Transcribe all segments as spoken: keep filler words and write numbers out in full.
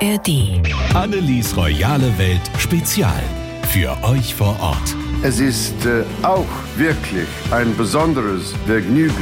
R D. Annelies royale Welt Spezial. Für euch vor Ort. Es ist äh, auch wirklich ein besonderes Vergnügen.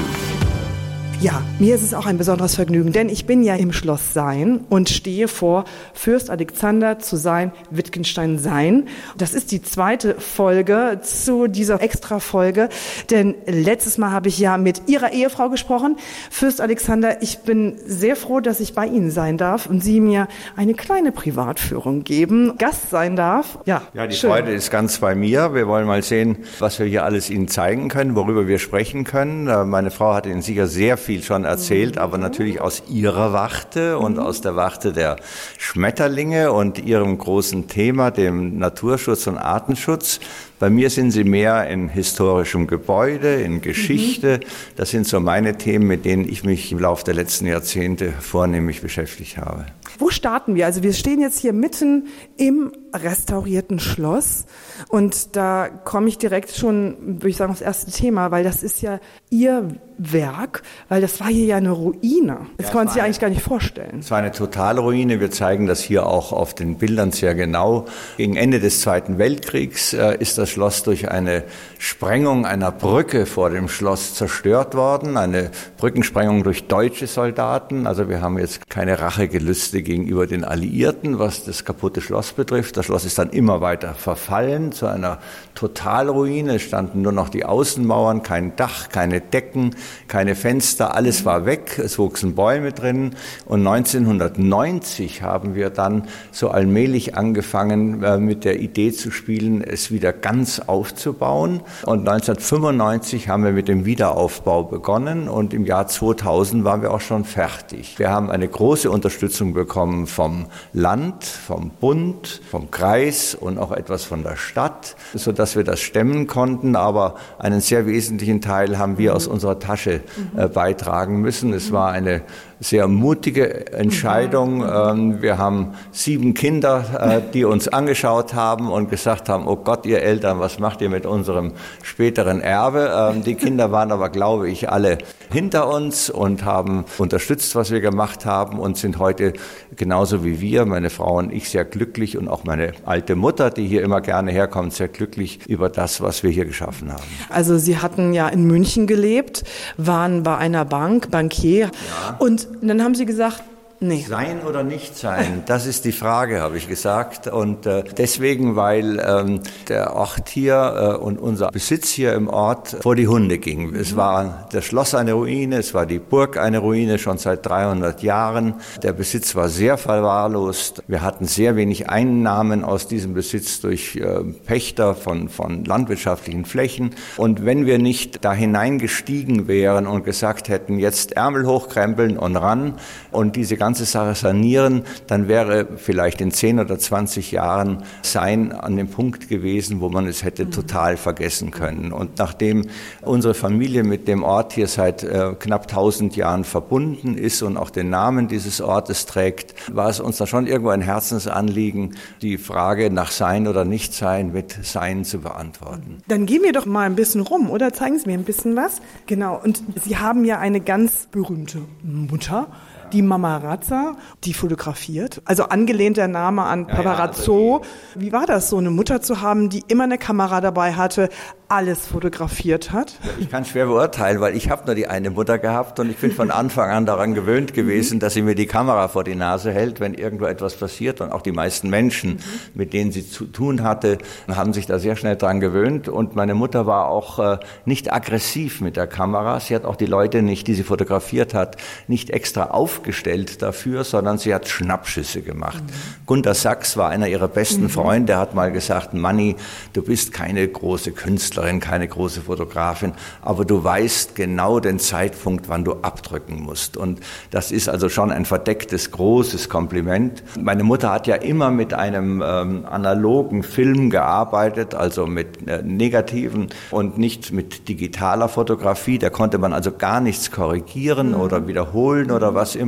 Ja, mir ist es auch ein besonderes Vergnügen, denn ich bin ja im Schloss Sayn und stehe vor Fürst Alexander zu Sayn-Wittgenstein-Sayn. Das ist die zweite Folge zu dieser Extra-Folge, denn letztes Mal habe ich ja mit Ihrer Ehefrau gesprochen. Fürst Alexander, ich bin sehr froh, dass ich bei Ihnen sein darf und Sie mir eine kleine Privatführung geben, Gast sein darf. Ja, ja die schön. Freude ist ganz bei mir. Wir wollen mal sehen, was wir hier alles Ihnen zeigen können, worüber wir sprechen können. Meine Frau hat Ihnen sicher sehr viel schon erzählt, aber natürlich aus ihrer Warte und aus der Warte der Schmetterlinge und ihrem großen Thema, dem Naturschutz und Artenschutz. Bei mir sind sie mehr in historischem Gebäude, in Geschichte. Das sind so meine Themen, mit denen ich mich im Laufe der letzten Jahrzehnte vornehmlich beschäftigt habe. Wo starten wir? Also wir stehen jetzt hier mitten im restaurierten Schloss und da komme ich direkt schon, würde ich sagen, aufs erste Thema, weil das ist ja Ihr Werk, weil das war hier ja eine Ruine. Das ja, kann man sich ja eigentlich gar nicht vorstellen. Es war eine totale Ruine. Wir zeigen das hier auch auf den Bildern sehr genau. Gegen Ende des Zweiten Weltkriegs äh, ist das Schloss durch eine Sprengung einer Brücke vor dem Schloss zerstört worden. Eine Brückensprengung durch deutsche Soldaten. Also wir haben jetzt keine Rachegelüste gegenüber den Alliierten, was das kaputte Schloss betrifft. Das Schloss ist dann immer weiter verfallen zu einer Totalruine. Es standen nur noch die Außenmauern, kein Dach, keine Decken, keine Fenster, alles war weg, es wuchsen Bäume drin und neunzehnhundertneunzig haben wir dann so allmählich angefangen äh, mit der Idee zu spielen, es wieder ganz aufzubauen und neunzehnhundertfünfundneunzig haben wir mit dem Wiederaufbau begonnen und im Jahr zweitausend waren wir auch schon fertig. Wir haben eine große Unterstützung bekommen vom Land, vom Bund, vom Kreis und auch etwas von der Stadt, sodass wir das stemmen konnten, aber einen sehr wesentlichen Teil haben wir aus unserer Tasche äh, beitragen müssen. Es war eine sehr mutige Entscheidung. Ähm, wir haben sieben Kinder, äh, die uns angeschaut haben und gesagt haben, oh Gott, ihr Eltern, was macht ihr mit unserem späteren Erbe? Ähm, die Kinder waren aber, glaube ich, alle hinter uns und haben unterstützt, was wir gemacht haben und sind heute genauso wie wir, meine Frau und ich, sehr glücklich und auch meine alte Mutter, die hier immer gerne herkommt, sehr glücklich über das, was wir hier geschaffen haben. Also Sie hatten ja in München gelebt, waren bei einer Bank, Bankier, ja. Und dann haben Sie gesagt, nee. Sein oder nicht sein, das ist die Frage, habe ich gesagt. Und äh, deswegen, weil ähm, der Ort hier äh, und unser Besitz hier im Ort vor die Hunde ging. Es war das Schloss eine Ruine, es war die Burg eine Ruine, schon seit dreihundert Jahren. Der Besitz war sehr verwahrlost. Wir hatten sehr wenig Einnahmen aus diesem Besitz durch äh, Pächter von, von landwirtschaftlichen Flächen. Und wenn wir nicht da hineingestiegen wären und gesagt hätten, jetzt Ärmel hochkrempeln und ran und diese ganze ganze Sache sanieren, dann wäre vielleicht in zehn oder zwanzig Jahren Sayn an dem Punkt gewesen, wo man es hätte total vergessen können. Und nachdem unsere Familie mit dem Ort hier seit äh, knapp tausend Jahren verbunden ist und auch den Namen dieses Ortes trägt, war es uns da schon irgendwo ein Herzensanliegen, die Frage nach Sein oder Nicht-Sein mit Sein zu beantworten. Dann gehen wir doch mal ein bisschen rum, oder? Zeigen Sie mir ein bisschen was. Genau, und Sie haben ja eine ganz berühmte Mutter, die Mama Razza, die fotografiert. Also angelehnt der Name an ja, Paparazzo. Ja, also wie war das, so eine Mutter zu haben, die immer eine Kamera dabei hatte, alles fotografiert hat? Ich kann es schwer beurteilen, weil ich habe nur die eine Mutter gehabt und ich bin von Anfang an daran gewöhnt gewesen, dass sie mir die Kamera vor die Nase hält, wenn irgendwo etwas passiert. Und auch die meisten Menschen, mit denen sie zu tun hatte, haben sich da sehr schnell dran gewöhnt. Und meine Mutter war auch äh, nicht aggressiv mit der Kamera. Sie hat auch die Leute nicht, die sie fotografiert hat, nicht extra aufgestellt dafür, sondern sie hat Schnappschüsse gemacht. Mhm. Gunter Sachs war einer ihrer besten mhm. Freunde, der hat mal gesagt, Manni, du bist keine große Künstlerin, keine große Fotografin, aber du weißt genau den Zeitpunkt, wann du abdrücken musst. Und das ist also schon ein verdecktes, großes Kompliment. Meine Mutter hat ja immer mit einem ähm, analogen Film gearbeitet, also mit äh, negativen und nicht mit digitaler Fotografie. Da konnte man also gar nichts korrigieren mhm. oder wiederholen oder was immer.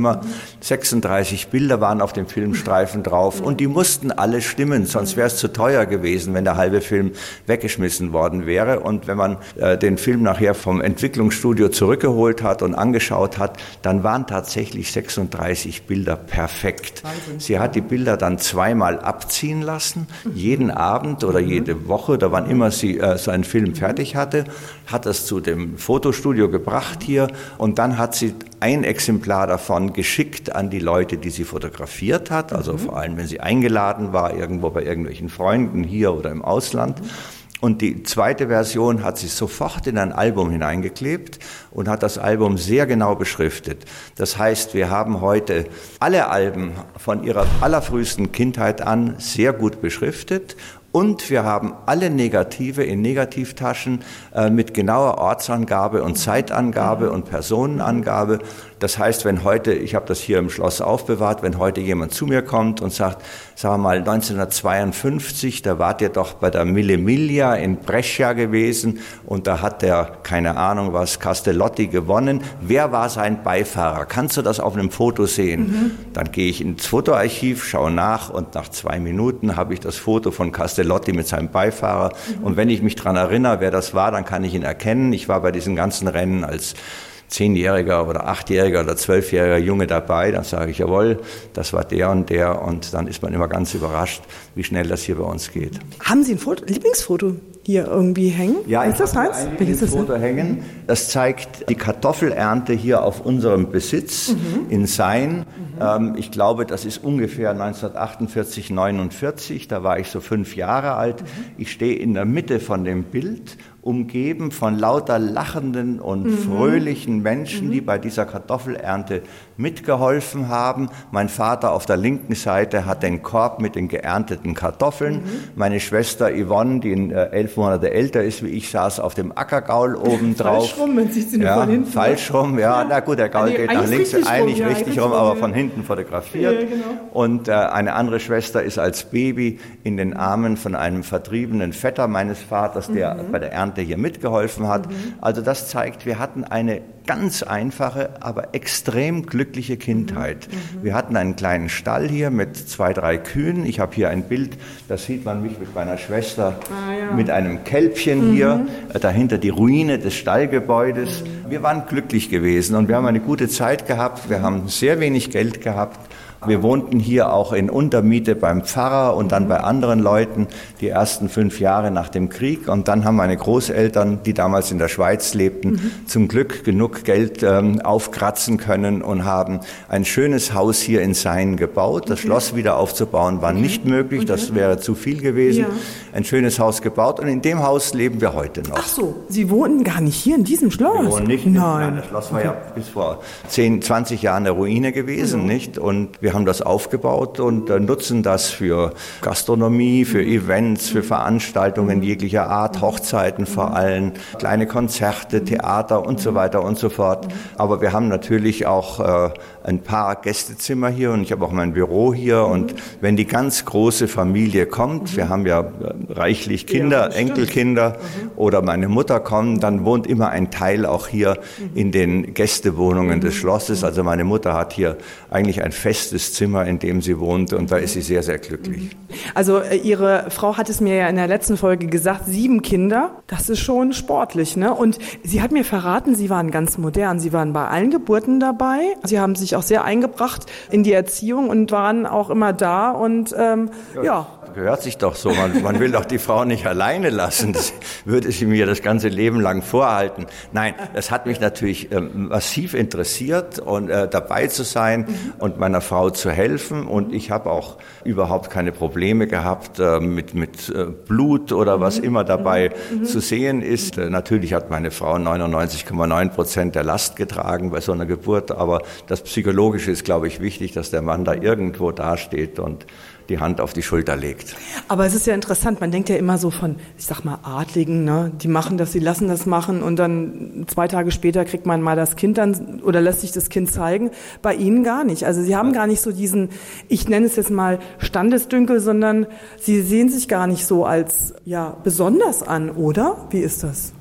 immer. sechsunddreißig Bilder waren auf dem Filmstreifen drauf und die mussten alle stimmen, sonst wäre es zu teuer gewesen, wenn der halbe Film weggeschmissen worden wäre. Und wenn man äh, den Film nachher vom Entwicklungsstudio zurückgeholt hat und angeschaut hat, dann waren tatsächlich sechsunddreißig Bilder perfekt. Wahnsinn. Sie hat die Bilder dann zweimal abziehen lassen, jeden Abend oder jede Woche, da wann immer sie äh, so einen Film fertig hatte, hat das zu dem Fotostudio gebracht hier und dann hat sie ein Exemplar davon geschickt an die Leute, die sie fotografiert hat, also mhm. vor allem, wenn sie eingeladen war, irgendwo bei irgendwelchen Freunden hier oder im Ausland. Und die zweite Version hat sie sofort in ein Album hineingeklebt und hat das Album sehr genau beschriftet. Das heißt, wir haben heute alle Alben von ihrer allerfrühesten Kindheit an sehr gut beschriftet. Und wir haben alle Negative in Negativtaschen äh, mit genauer Ortsangabe und Zeitangabe und Personenangabe. Das heißt, wenn heute, ich habe das hier im Schloss aufbewahrt, wenn heute jemand zu mir kommt und sagt, sagen wir mal neunzehnhundertzweiundfünfzig, da wart ihr doch bei der Mille Miglia in Brescia gewesen und da hat der, keine Ahnung was, Castellotti gewonnen. Wer war sein Beifahrer? Kannst du das auf einem Foto sehen? Mhm. Dann gehe ich ins Fotoarchiv, schaue nach und nach zwei Minuten habe ich das Foto von Castellotti mit seinem Beifahrer. Mhm. Und wenn ich mich daran erinnere, wer das war, dann kann ich ihn erkennen. Ich war bei diesen ganzen Rennen als zehnjähriger oder achtjähriger oder zwölfjähriger Junge dabei, dann sage ich, jawohl, das war der und der und dann ist man immer ganz überrascht, wie schnell das hier bei uns geht. Haben Sie ein Foto, Lieblingsfoto hier irgendwie hängen? Ja, ich habe ein Lieblingsfoto hängen. Das zeigt die Kartoffelernte hier auf unserem Besitz mhm. in Sayn. Mhm. Ähm, ich glaube, das ist ungefähr neunzehnhundertachtundvierzig, neunundvierzig, da war ich so fünf Jahre alt. Mhm. Ich stehe in der Mitte von dem Bild, umgeben von lauter lachenden und mhm. fröhlichen Menschen, mhm. die bei dieser Kartoffelernte mitgeholfen haben. Mein Vater auf der linken Seite hat den Korb mit den geernteten Kartoffeln. Mhm. Meine Schwester Yvonne, die äh, elf Monate älter ist wie ich, saß auf dem Ackergaul oben drauf. Falsch rum, wenn sich sie nur ja, von hinten. Falsch rum, ja. ja. Na gut, der Gaul nee, geht nach links, richtig eigentlich rum, richtig ja, rum, rum, aber ja. von hinten fotografiert. Ja, genau. Und äh, eine andere Schwester ist als Baby in den Armen von einem vertriebenen Vetter meines Vaters, der mhm. bei der Ernte hier mitgeholfen hat. Mhm. Also das zeigt, wir hatten eine ganz einfache, aber extrem glückliche Kindheit. Mhm. Wir hatten einen kleinen Stall hier mit zwei, drei Kühen. Ich habe hier ein Bild, da sieht man mich mit meiner Schwester ah, ja. mit einem Kälbchen mhm. hier, äh, dahinter die Ruine des Stallgebäudes. Mhm. Wir waren glücklich gewesen und wir haben eine gute Zeit gehabt. Wir haben sehr wenig Geld gehabt. Wir wohnten hier auch in Untermiete beim Pfarrer und dann bei anderen Leuten die ersten fünf Jahre nach dem Krieg. Und dann haben meine Großeltern, die damals in der Schweiz lebten, mhm. zum Glück genug Geld ähm, aufkratzen können und haben ein schönes Haus hier in Sayn gebaut. Das okay. Schloss wieder aufzubauen war okay. nicht möglich, okay. das wäre zu viel gewesen. Ja. Ein schönes Haus gebaut und in dem Haus leben wir heute noch. Ach so, Sie wohnten gar nicht hier in diesem Schloss? Wir wohnen nicht. Nein. Das Schloss war okay. ja bis vor zehn, zwanzig Jahren eine Ruine gewesen, mhm. nicht? Und wir haben das aufgebaut und äh, nutzen das für Gastronomie, für Events, für Veranstaltungen jeglicher Art, Hochzeiten vor allem, kleine Konzerte, Theater und so weiter und so fort. Aber wir haben natürlich auch äh, ein paar Gästezimmer hier und ich habe auch mein Büro hier und wenn die ganz große Familie kommt, wir haben ja äh, reichlich Kinder, ja, Enkelkinder mhm. oder meine Mutter kommen, dann wohnt immer ein Teil auch hier in den Gästewohnungen des Schlosses. Also meine Mutter hat hier eigentlich ein festes Zimmer, in dem sie wohnt und da ist sie sehr, sehr glücklich. Also äh, Ihre Frau hat es mir ja in der letzten Folge gesagt, sieben Kinder, das ist schon sportlich, ne? Und sie hat mir verraten, Sie waren ganz modern, Sie waren bei allen Geburten dabei, Sie haben sich auch sehr eingebracht in die Erziehung und waren auch immer da und ähm, ja. ja. Gehört sich doch so. Man, man will doch die Frau nicht alleine lassen. Das würde sie mir das ganze Leben lang vorhalten. Nein, das hat mich natürlich ähm, massiv interessiert und äh, dabei zu sein mhm. und meiner Frau zu helfen. Und ich habe auch überhaupt keine Probleme gehabt äh, mit, mit äh, Blut oder was mhm. immer dabei mhm. zu sehen ist. Äh, natürlich hat meine Frau neunundneunzig Komma neun Prozent der Last getragen bei so einer Geburt. Aber das Psychologische ist, glaube ich, wichtig, dass der Mann da irgendwo dasteht und die Hand auf die Schulter legt. Aber es ist ja interessant, man denkt ja immer so von, ich sag mal, Adligen, ne? Die machen das, die lassen das machen und dann zwei Tage später kriegt man mal das Kind dann oder lässt sich das Kind zeigen. Bei Ihnen gar nicht. Also Sie haben gar nicht so diesen, ich nenne es jetzt mal Standesdünkel, sondern Sie sehen sich gar nicht so als ja besonders an, oder? Wie ist das?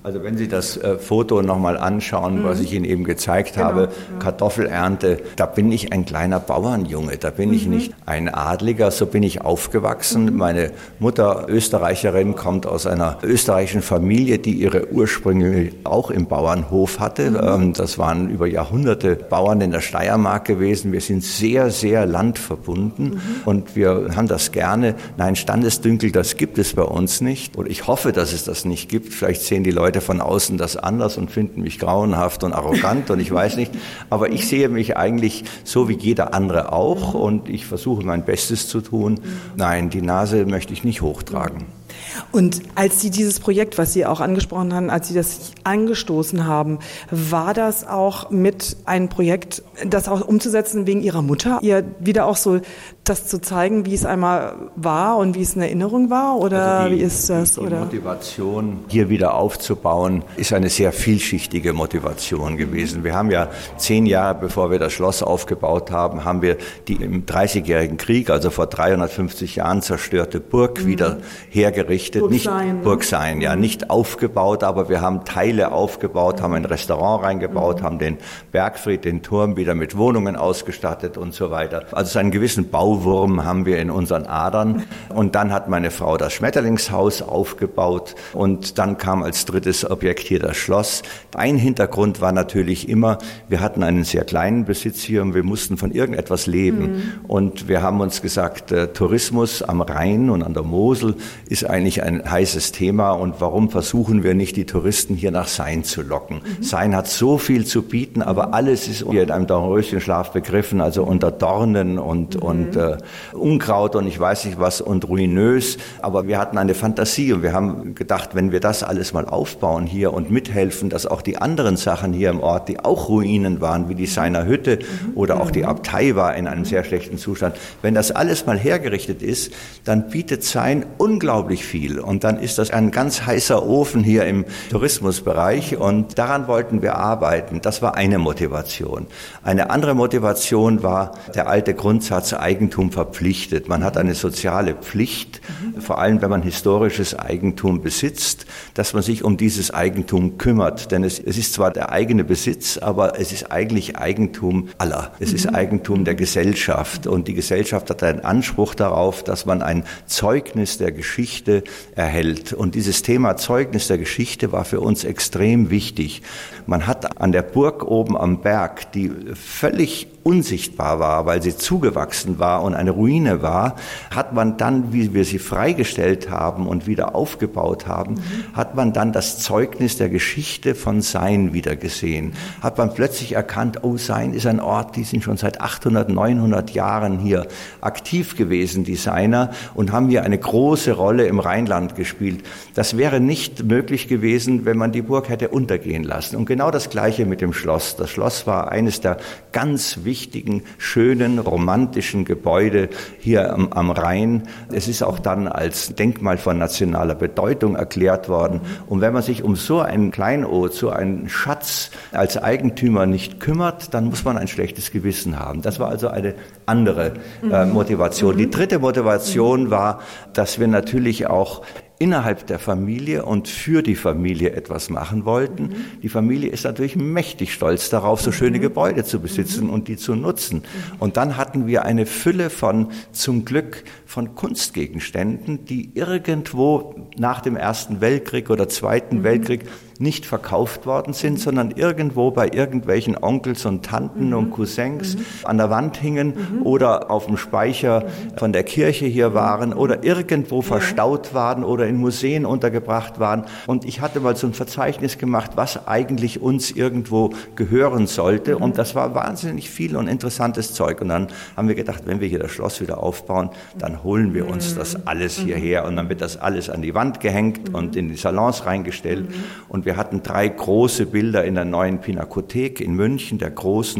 Also wenn Sie das äh, Foto nochmal anschauen, mhm. was ich Ihnen eben gezeigt genau. habe, ja. Kartoffelernte, da bin ich ein kleiner Bauernjunge, da bin mhm. ich nicht ein Adliger, so bin ich aufgewachsen. Mhm. Meine Mutter, Österreicherin, kommt aus einer österreichischen Familie, die ihre Ursprünge auch im Bauernhof hatte. Mhm. Ähm, das waren über Jahrhunderte Bauern in der Steiermark gewesen. Wir sind sehr, sehr landverbunden mhm. und wir haben das gerne. Nein, Standesdünkel, das gibt es bei uns nicht. Und ich hoffe, dass es das nicht gibt. Vielleicht sehen die Leute von außen das anders und finden mich grauenhaft und arrogant und ich weiß nicht. Aber ich sehe mich eigentlich so wie jeder andere auch und ich versuche mein Bestes zu tun. Nein, die Nase möchte ich nicht hochtragen. Und als Sie dieses Projekt, was Sie auch angesprochen haben, als Sie das angestoßen haben, war das auch mit einem Projekt, das auch umzusetzen wegen Ihrer Mutter? Ihr wieder auch so das zu zeigen, wie es einmal war und wie es in Erinnerung war? Oder also die, wie ist das? Die, die oder? Motivation, hier wieder aufzubauen, ist eine sehr vielschichtige Motivation gewesen. Wir haben ja zehn Jahre, bevor wir das Schloss aufgebaut haben, haben wir die im Dreißigjährigen Krieg, also vor dreihundertfünfzig Jahren zerstörte Burg mhm. wieder hergerichtet. Burg nicht Sein, ne? Burg Sein, ja, nicht aufgebaut, aber wir haben Teile aufgebaut, haben ein Restaurant reingebaut, mhm. haben den Bergfried, den Turm wieder mit Wohnungen ausgestattet und so weiter. Also so einen gewissen Bauwurm haben wir in unseren Adern. Und dann hat meine Frau das Schmetterlingshaus aufgebaut und dann kam als drittes Objekt hier das Schloss. Ein Hintergrund war natürlich immer, wir hatten einen sehr kleinen Besitz hier und wir mussten von irgendetwas leben. Mhm. Und wir haben uns gesagt, äh, Tourismus am Rhein und an der Mosel ist eigentlich ein heißes Thema und warum versuchen wir nicht, die Touristen hier nach Sayn zu locken? Mhm. Sayn hat so viel zu bieten, aber alles ist hier in einem Dornröschenschlaf begriffen, also unter Dornen und, mhm. und äh, Unkraut und ich weiß nicht was und ruinös. Aber wir hatten eine Fantasie und wir haben gedacht, wenn wir das alles mal aufbauen hier und mithelfen, dass auch die anderen Sachen hier im Ort, die auch Ruinen waren, wie die Sayner Hütte mhm. oder auch die Abtei war in einem sehr schlechten Zustand, wenn das alles mal hergerichtet ist, dann bietet Sayn unglaublich viel. Und dann ist das ein ganz heißer Ofen hier im Tourismusbereich und daran wollten wir arbeiten. Das war eine Motivation. Eine andere Motivation war der alte Grundsatz Eigentum verpflichtet. Man hat eine soziale Pflicht, mhm. vor allem wenn man historisches Eigentum besitzt, dass man sich um dieses Eigentum kümmert. Denn es, es ist zwar der eigene Besitz, aber es ist eigentlich Eigentum aller. Es mhm. ist Eigentum der Gesellschaft und die Gesellschaft hat einen Anspruch darauf, dass man ein Zeugnis der Geschichte erhält. Und dieses Thema Zeugnis der Geschichte war für uns extrem wichtig. Man hat an der Burg oben am Berg, die völlig unsichtbar war, weil sie zugewachsen war und eine Ruine war, hat man dann, wie wir sie freigestellt haben und wieder aufgebaut haben, mhm. hat man dann das Zeugnis der Geschichte von Sayn wieder gesehen. Hat man plötzlich erkannt, oh, Sayn ist ein Ort, die sind schon seit achthundert, neunhundert Jahren hier aktiv gewesen, die Sayner, und haben hier eine große Rolle im Rheinland gespielt. Das wäre nicht möglich gewesen, wenn man die Burg hätte untergehen lassen. Und genau das Gleiche mit dem Schloss. Das Schloss war eines der ganz wichtigen, schönen, romantischen Gebäude hier am, am Rhein. Es ist auch dann als Denkmal von nationaler Bedeutung erklärt worden. Und wenn man sich um so ein Kleinod, so einen Schatz als Eigentümer nicht kümmert, dann muss man ein schlechtes Gewissen haben. Das war also eine andere äh, Motivation. Die dritte Motivation war, dass wir natürlich auch innerhalb der Familie und für die Familie etwas machen wollten. Mhm. Die Familie ist natürlich mächtig stolz darauf, so schöne mhm. Gebäude zu besitzen mhm. und die zu nutzen. Mhm. Und dann hatten wir eine Fülle von, zum Glück, von Kunstgegenständen, die irgendwo nach dem Ersten Weltkrieg oder Zweiten mhm. Weltkrieg nicht verkauft worden sind, sondern irgendwo bei irgendwelchen Onkels und Tanten mhm. und Cousins mhm. an der Wand hingen mhm. oder auf dem Speicher mhm. von der Kirche hier waren oder irgendwo ja. verstaut waren oder in Museen untergebracht waren. Und ich hatte mal so ein Verzeichnis gemacht, was eigentlich uns irgendwo gehören sollte. Mhm. Und das war wahnsinnig viel und interessantes Zeug. Und dann haben wir gedacht, wenn wir hier das Schloss wieder aufbauen, dann holen wir uns das alles hierher. Und dann wird das alles an die Wand gehängt mhm. und in die Salons reingestellt. Mhm. Und wir hatten drei große Bilder in der neuen Pinakothek in München, der großen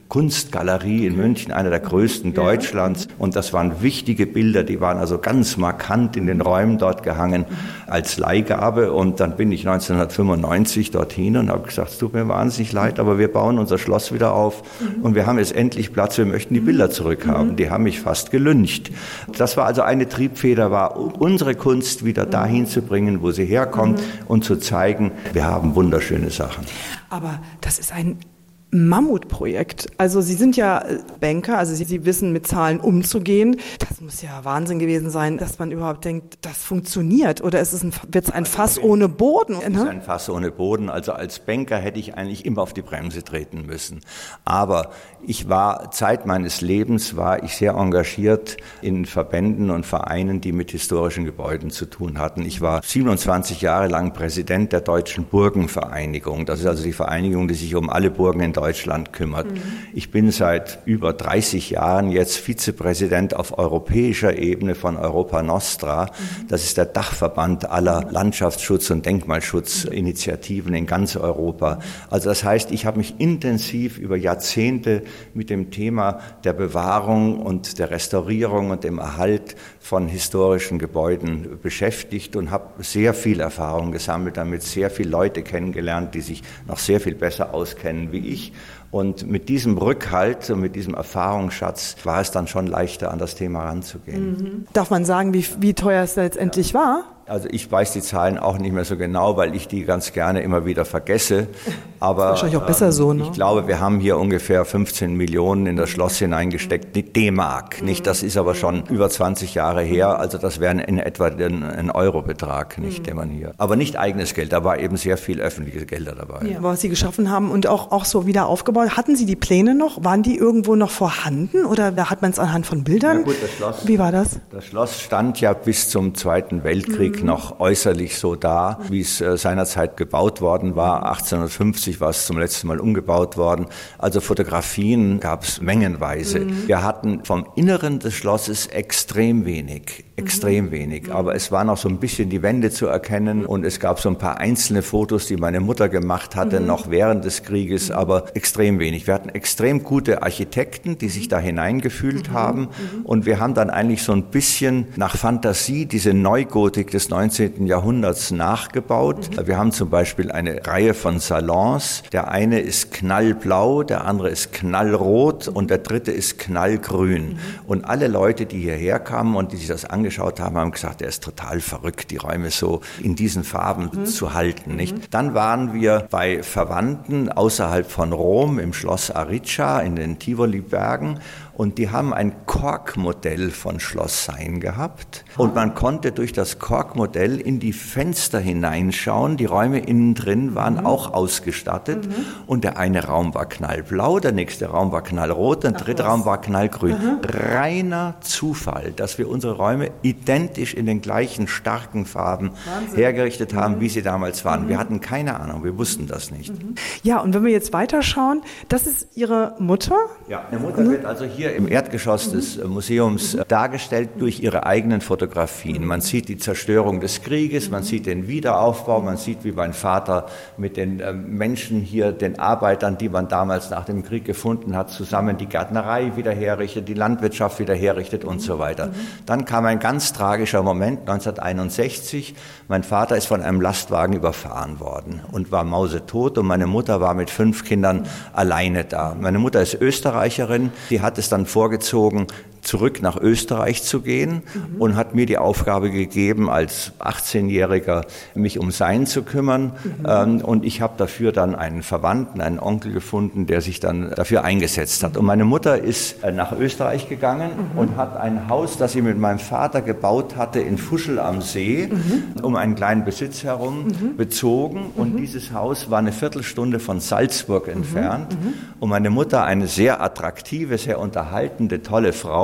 Kunstgalerie in München, einer der größten Deutschlands. Und das waren wichtige Bilder, die waren also ganz markant in den Räumen dort gehangen als Leihgabe. Und dann bin ich neunzehnhundertfünfundneunzig dorthin und habe gesagt, es tut mir wahnsinnig leid, aber wir bauen unser Schloss wieder auf und wir haben jetzt endlich Platz, wir möchten die Bilder zurückhaben. Die haben mich fast gelyncht. Das war also eine Triebfeder, war unsere Kunst wieder dahin zu bringen, wo sie herkommt und zu zeigen, wir haben wunderschöne Sachen. Aber das ist ein Mammutprojekt. Also Sie sind ja Banker, also Sie, Sie wissen mit Zahlen umzugehen. Das muss ja Wahnsinn gewesen sein, dass man überhaupt denkt, das funktioniert. Oder ist es ein, wird es ein Fass ohne Boden? Es ist ein Fass ohne Boden. Also als Banker hätte ich eigentlich immer auf die Bremse treten müssen. Aber ich war, Zeit meines Lebens war ich sehr engagiert in Verbänden und Vereinen, die mit historischen Gebäuden zu tun hatten. Ich war siebenundzwanzig Jahre lang Präsident der Deutschen Burgenvereinigung. Das ist also die Vereinigung, die sich um alle Burgen in Deutschland kümmert. Mhm. Ich bin seit über dreißig Jahren jetzt Vizepräsident auf europäischer Ebene von Europa Nostra. Mhm. Das ist der Dachverband aller Landschaftsschutz- und Denkmalschutzinitiativen in ganz Europa. Also das heißt, ich habe mich intensiv über Jahrzehnte mit dem Thema der Bewahrung und der Restaurierung und dem Erhalt von historischen Gebäuden beschäftigt und habe sehr viel Erfahrung gesammelt, damit sehr viele Leute kennengelernt, die sich noch sehr viel besser auskennen wie ich. Und mit diesem Rückhalt und mit diesem Erfahrungsschatz war es dann schon leichter, an das Thema ranzugehen. Mhm. Darf man sagen, wie, wie teuer es letztendlich ja. war? Also ich weiß die Zahlen auch nicht mehr so genau, weil ich die ganz gerne immer wieder vergesse. Aber ist wahrscheinlich auch besser so, ne? Ich glaube, wir haben hier ungefähr fünfzehn Millionen in das Schloss hineingesteckt, nicht D-Mark, nicht? Das ist aber schon über zwanzig Jahre her. Also das wäre in etwa ein, ein Euro-Betrag, nicht, den man hier. Aber nicht eigenes Geld, da war eben sehr viel öffentliche Gelder dabei. Ja, was Sie geschaffen haben und auch, auch so wieder aufgebaut. Hatten Sie die Pläne noch? Waren die irgendwo noch vorhanden oder hat man es anhand von Bildern? Ja gut, das Schloss, wie war das? Das Schloss stand ja bis zum Zweiten Weltkrieg mhm. noch äußerlich so da, wie es äh, seinerzeit gebaut worden war. achtzehnhundertfünfzig war es zum letzten Mal umgebaut worden. Also Fotografien gab es mengenweise. Mhm. Wir hatten vom Inneren des Schlosses extrem wenig, extrem mhm. wenig. Aber es war noch so ein bisschen die Wände zu erkennen und es gab so ein paar einzelne Fotos, die meine Mutter gemacht hatte, mhm. noch während des Krieges, aber extrem wenig. Wir hatten extrem gute Architekten, die sich da hineingefühlt mhm. haben und wir haben dann eigentlich so ein bisschen nach Fantasie diese Neugotik des neunzehnten Jahrhunderts nachgebaut. Mhm. Wir haben zum Beispiel eine Reihe von Salons. Der eine ist knallblau, der andere ist knallrot und der dritte ist knallgrün. Mhm. Und alle Leute, die hierher kamen und die sich das angeschaut haben, haben gesagt, er ist total verrückt, die Räume so in diesen Farben mhm. zu halten. Nicht? Mhm. Dann waren wir bei Verwandten außerhalb von Rom im Schloss Ariccia in den Tivoli-Bergen. Und die haben ein Korkmodell von Schloss Sayn gehabt. Und man konnte durch das Korkmodell in die Fenster hineinschauen. Die Räume innen drin waren mhm. auch ausgestattet. Mhm. Und der eine Raum war knallblau, der nächste Raum war knallrot, der dritte was? Raum war knallgrün. Mhm. Reiner Zufall, dass wir unsere Räume identisch in den gleichen starken Farben Wahnsinn. hergerichtet haben, mhm. wie sie damals waren. Mhm. Wir hatten keine Ahnung, wir wussten das nicht. Mhm. Ja, und wenn wir jetzt weiterschauen, das ist Ihre Mutter? Ja, eine Mutter mhm. wird also hier im Erdgeschoss des Museums dargestellt durch ihre eigenen Fotografien. Man sieht die Zerstörung des Krieges, man sieht den Wiederaufbau, man sieht, wie mein Vater mit den Menschen hier, den Arbeitern, die man damals nach dem Krieg gefunden hat, zusammen die Gärtnerei wieder herrichtet, die Landwirtschaft wieder herrichtet und so weiter. Dann kam ein ganz tragischer Moment, neunzehnhunderteinundsechzig. Mein Vater ist von einem Lastwagen überfahren worden und war mausetot und meine Mutter war mit fünf Kindern alleine da. Meine Mutter ist Österreicherin, die hat es dann vorgezogen, zurück nach Österreich zu gehen mhm. und hat mir die Aufgabe gegeben, als achtzehnjähriger mich um Sayn zu kümmern. Mhm. Ähm, und ich habe dafür dann einen Verwandten, einen Onkel gefunden, der sich dann dafür eingesetzt hat. Und meine Mutter ist äh, nach Österreich gegangen mhm. und hat ein Haus, das sie mit meinem Vater gebaut hatte, in Fuschel am See, mhm. um einen kleinen Besitz herum, mhm. bezogen. Und mhm. dieses Haus war eine Viertelstunde von Salzburg entfernt. Mhm. Und meine Mutter, eine sehr attraktive, sehr unterhaltende, tolle Frau,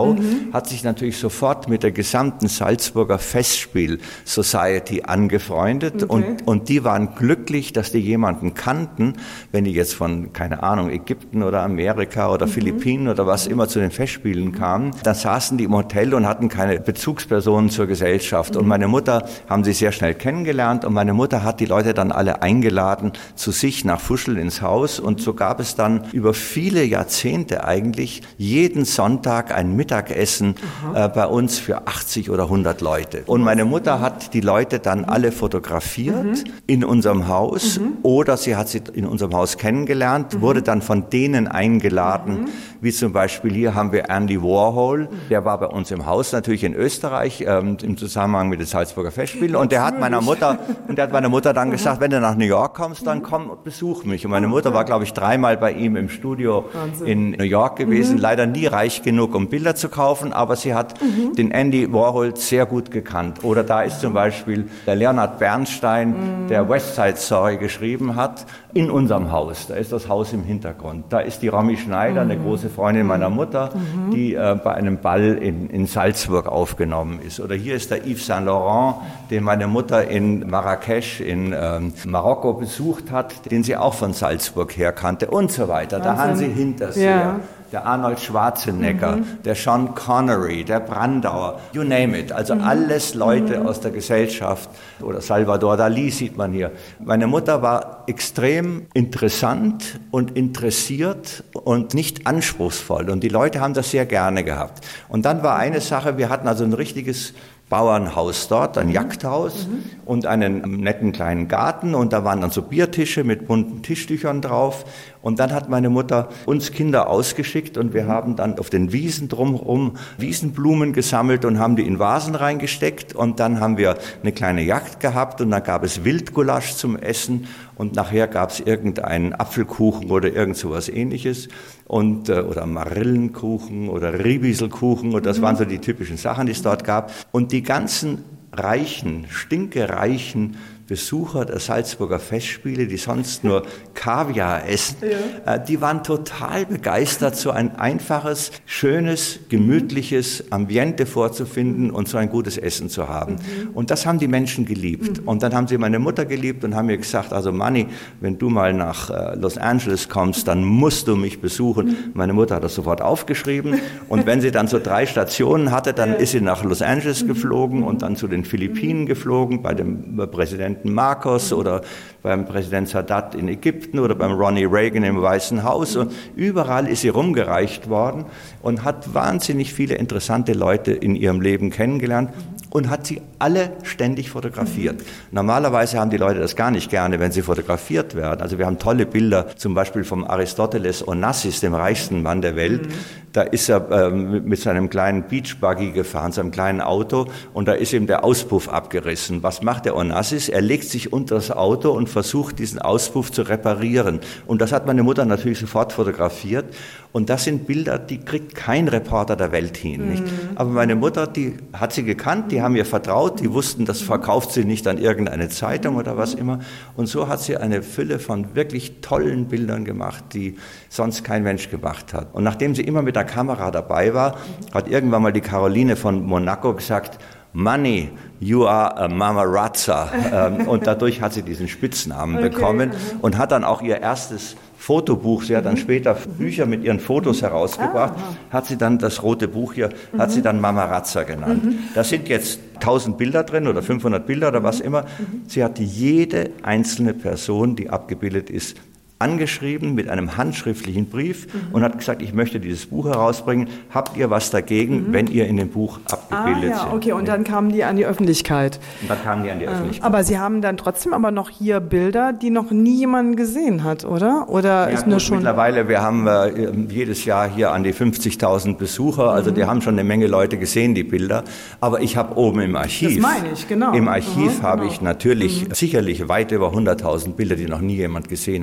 Frau, mhm. hat sich natürlich sofort mit der gesamten Salzburger Festspiel Society angefreundet. Okay. Und, und die waren glücklich, dass die jemanden kannten, wenn die jetzt von, keine Ahnung, Ägypten oder Amerika oder mhm. Philippinen oder was immer zu den Festspielen kamen. Dann saßen die im Hotel und hatten keine Bezugspersonen zur Gesellschaft. Mhm. Und meine Mutter haben sie sehr schnell kennengelernt und meine Mutter hat die Leute dann alle eingeladen zu sich nach Fuschl ins Haus. Und so gab es dann über viele Jahrzehnte eigentlich jeden Sonntag ein Mittagessen äh, bei uns für achtzig oder hundert Leute. Und meine Mutter hat die Leute dann alle fotografiert mhm. in unserem Haus mhm. oder sie hat sie in unserem Haus kennengelernt, mhm. wurde dann von denen eingeladen, mhm. wie zum Beispiel hier haben wir Andy Warhol, der war bei uns im Haus, natürlich in Österreich, ähm, im Zusammenhang mit den Salzburger Festspielen und der hat meiner Mutter, und der hat meiner Mutter dann gesagt, wenn du nach New York kommst, dann komm und besuch mich. Und meine Mutter war, glaube ich, dreimal bei ihm im Studio Wahnsinn. In New York gewesen, mhm. leider nie reich genug, um Bilder zu kaufen, aber sie hat mhm. den Andy Warhol sehr gut gekannt. Oder da ist zum Beispiel der Leonard Bernstein, mhm. der West Side Story geschrieben hat, in unserem Haus. Da ist das Haus im Hintergrund. Da ist die Romy Schneider, mhm. eine große Freundin meiner Mutter, mhm. die äh, bei einem Ball in, in Salzburg aufgenommen ist. Oder hier ist der Yves Saint Laurent, den meine Mutter in Marrakesch in ähm, Marokko besucht hat, den sie auch von Salzburg her kannte und so weiter. Da haben sie Hinterseher. Ja. Der Arnold Schwarzenegger, mhm. der Sean Connery, der Brandauer, you name it. Also mhm. alles Leute mhm. aus der Gesellschaft. Oder Salvador Dalí sieht man hier. Meine Mutter war extrem interessant und interessiert und nicht anspruchsvoll. Und die Leute haben das sehr gerne gehabt. Und dann war eine Sache, wir hatten also ein richtiges Bauernhaus dort, ein Jagdhaus mhm. und einen netten kleinen Garten und da waren dann so Biertische mit bunten Tischtüchern drauf und dann hat meine Mutter uns Kinder ausgeschickt und wir haben dann auf den Wiesen drumherum Wiesenblumen gesammelt und haben die in Vasen reingesteckt und dann haben wir eine kleine Jagd gehabt und dann gab es Wildgulasch zum Essen und nachher gab es irgendeinen Apfelkuchen oder irgend sowas Ähnliches und äh, oder Marillenkuchen oder Ribieselkuchen und das mhm. waren so die typischen Sachen, die es dort gab und die ganzen reichen, stinkereichen Besucher der Salzburger Festspiele, die sonst nur Kaviar essen, ja. äh, die waren total begeistert, so ein einfaches, schönes, gemütliches Ambiente vorzufinden und so ein gutes Essen zu haben. Mhm. Und das haben die Menschen geliebt. Mhm. Und dann haben sie meine Mutter geliebt und haben mir gesagt, also Manni, wenn du mal nach äh, Los Angeles kommst, dann musst du mich besuchen. Mhm. Meine Mutter hat das sofort aufgeschrieben und wenn sie dann so drei Stationen hatte, dann ja. ist sie nach Los Angeles mhm. geflogen und dann zu den Philippinen geflogen, bei dem äh, Präsidenten Marcos oder beim Präsident Sadat in Ägypten oder beim Ronnie Reagan im Weißen Haus. Und überall ist sie rumgereicht worden und hat wahnsinnig viele interessante Leute in ihrem Leben kennengelernt und hat sie alle ständig fotografiert. Normalerweise haben die Leute das gar nicht gerne, wenn sie fotografiert werden. Also wir haben tolle Bilder, zum Beispiel vom Aristoteles Onassis, dem reichsten Mann der Welt. Mhm. Da ist er äh, mit seinem kleinen Beachbuggy gefahren, seinem kleinen Auto, und da ist ihm der Auspuff abgerissen. Was macht der Onassis? Er legt sich unter das Auto und versucht, diesen Auspuff zu reparieren. Und das hat meine Mutter natürlich sofort fotografiert. Und das sind Bilder, die kriegt kein Reporter der Welt hin. Mhm. Nicht? Aber meine Mutter, die hat sie gekannt, die haben ihr vertraut, die wussten, das verkauft sie nicht an irgendeine Zeitung oder was immer. Und so hat sie eine Fülle von wirklich tollen Bildern gemacht, die sonst kein Mensch gemacht hat. Und nachdem sie immer mit der Kamera dabei war, hat irgendwann mal die Caroline von Monaco gesagt, Manni, you are a Mamarazza. Und dadurch hat sie diesen Spitznamen okay. bekommen und hat dann auch ihr erstes Fotobuch, sie hat dann später Bücher mit ihren Fotos herausgebracht, hat sie dann das rote Buch hier, hat sie dann Mamarazza genannt. Da sind jetzt tausend Bilder drin oder fünfhundert Bilder oder was immer. Sie hat jede einzelne Person, die abgebildet ist, angeschrieben mit einem handschriftlichen Brief mhm. und hat gesagt, ich möchte dieses Buch herausbringen. Habt ihr was dagegen, mhm. wenn ihr in dem Buch abgebildet ah, ja, seid? Okay, und dann kamen die an die Öffentlichkeit. Und dann kamen die an die Öffentlichkeit. Aber Sie haben dann trotzdem aber noch hier Bilder, die noch nie jemand gesehen hat, oder? Oder ja, ist gut, nur schon mittlerweile, wir haben äh, jedes Jahr hier an die fünfzigtausend Besucher, also mhm. die haben schon eine Menge Leute gesehen, die Bilder. Aber ich habe oben im Archiv, das meine ich, genau. im Archiv mhm, habe genau. ich natürlich mhm. sicherlich weit über hunderttausend Bilder, die noch nie jemand gesehen hat und die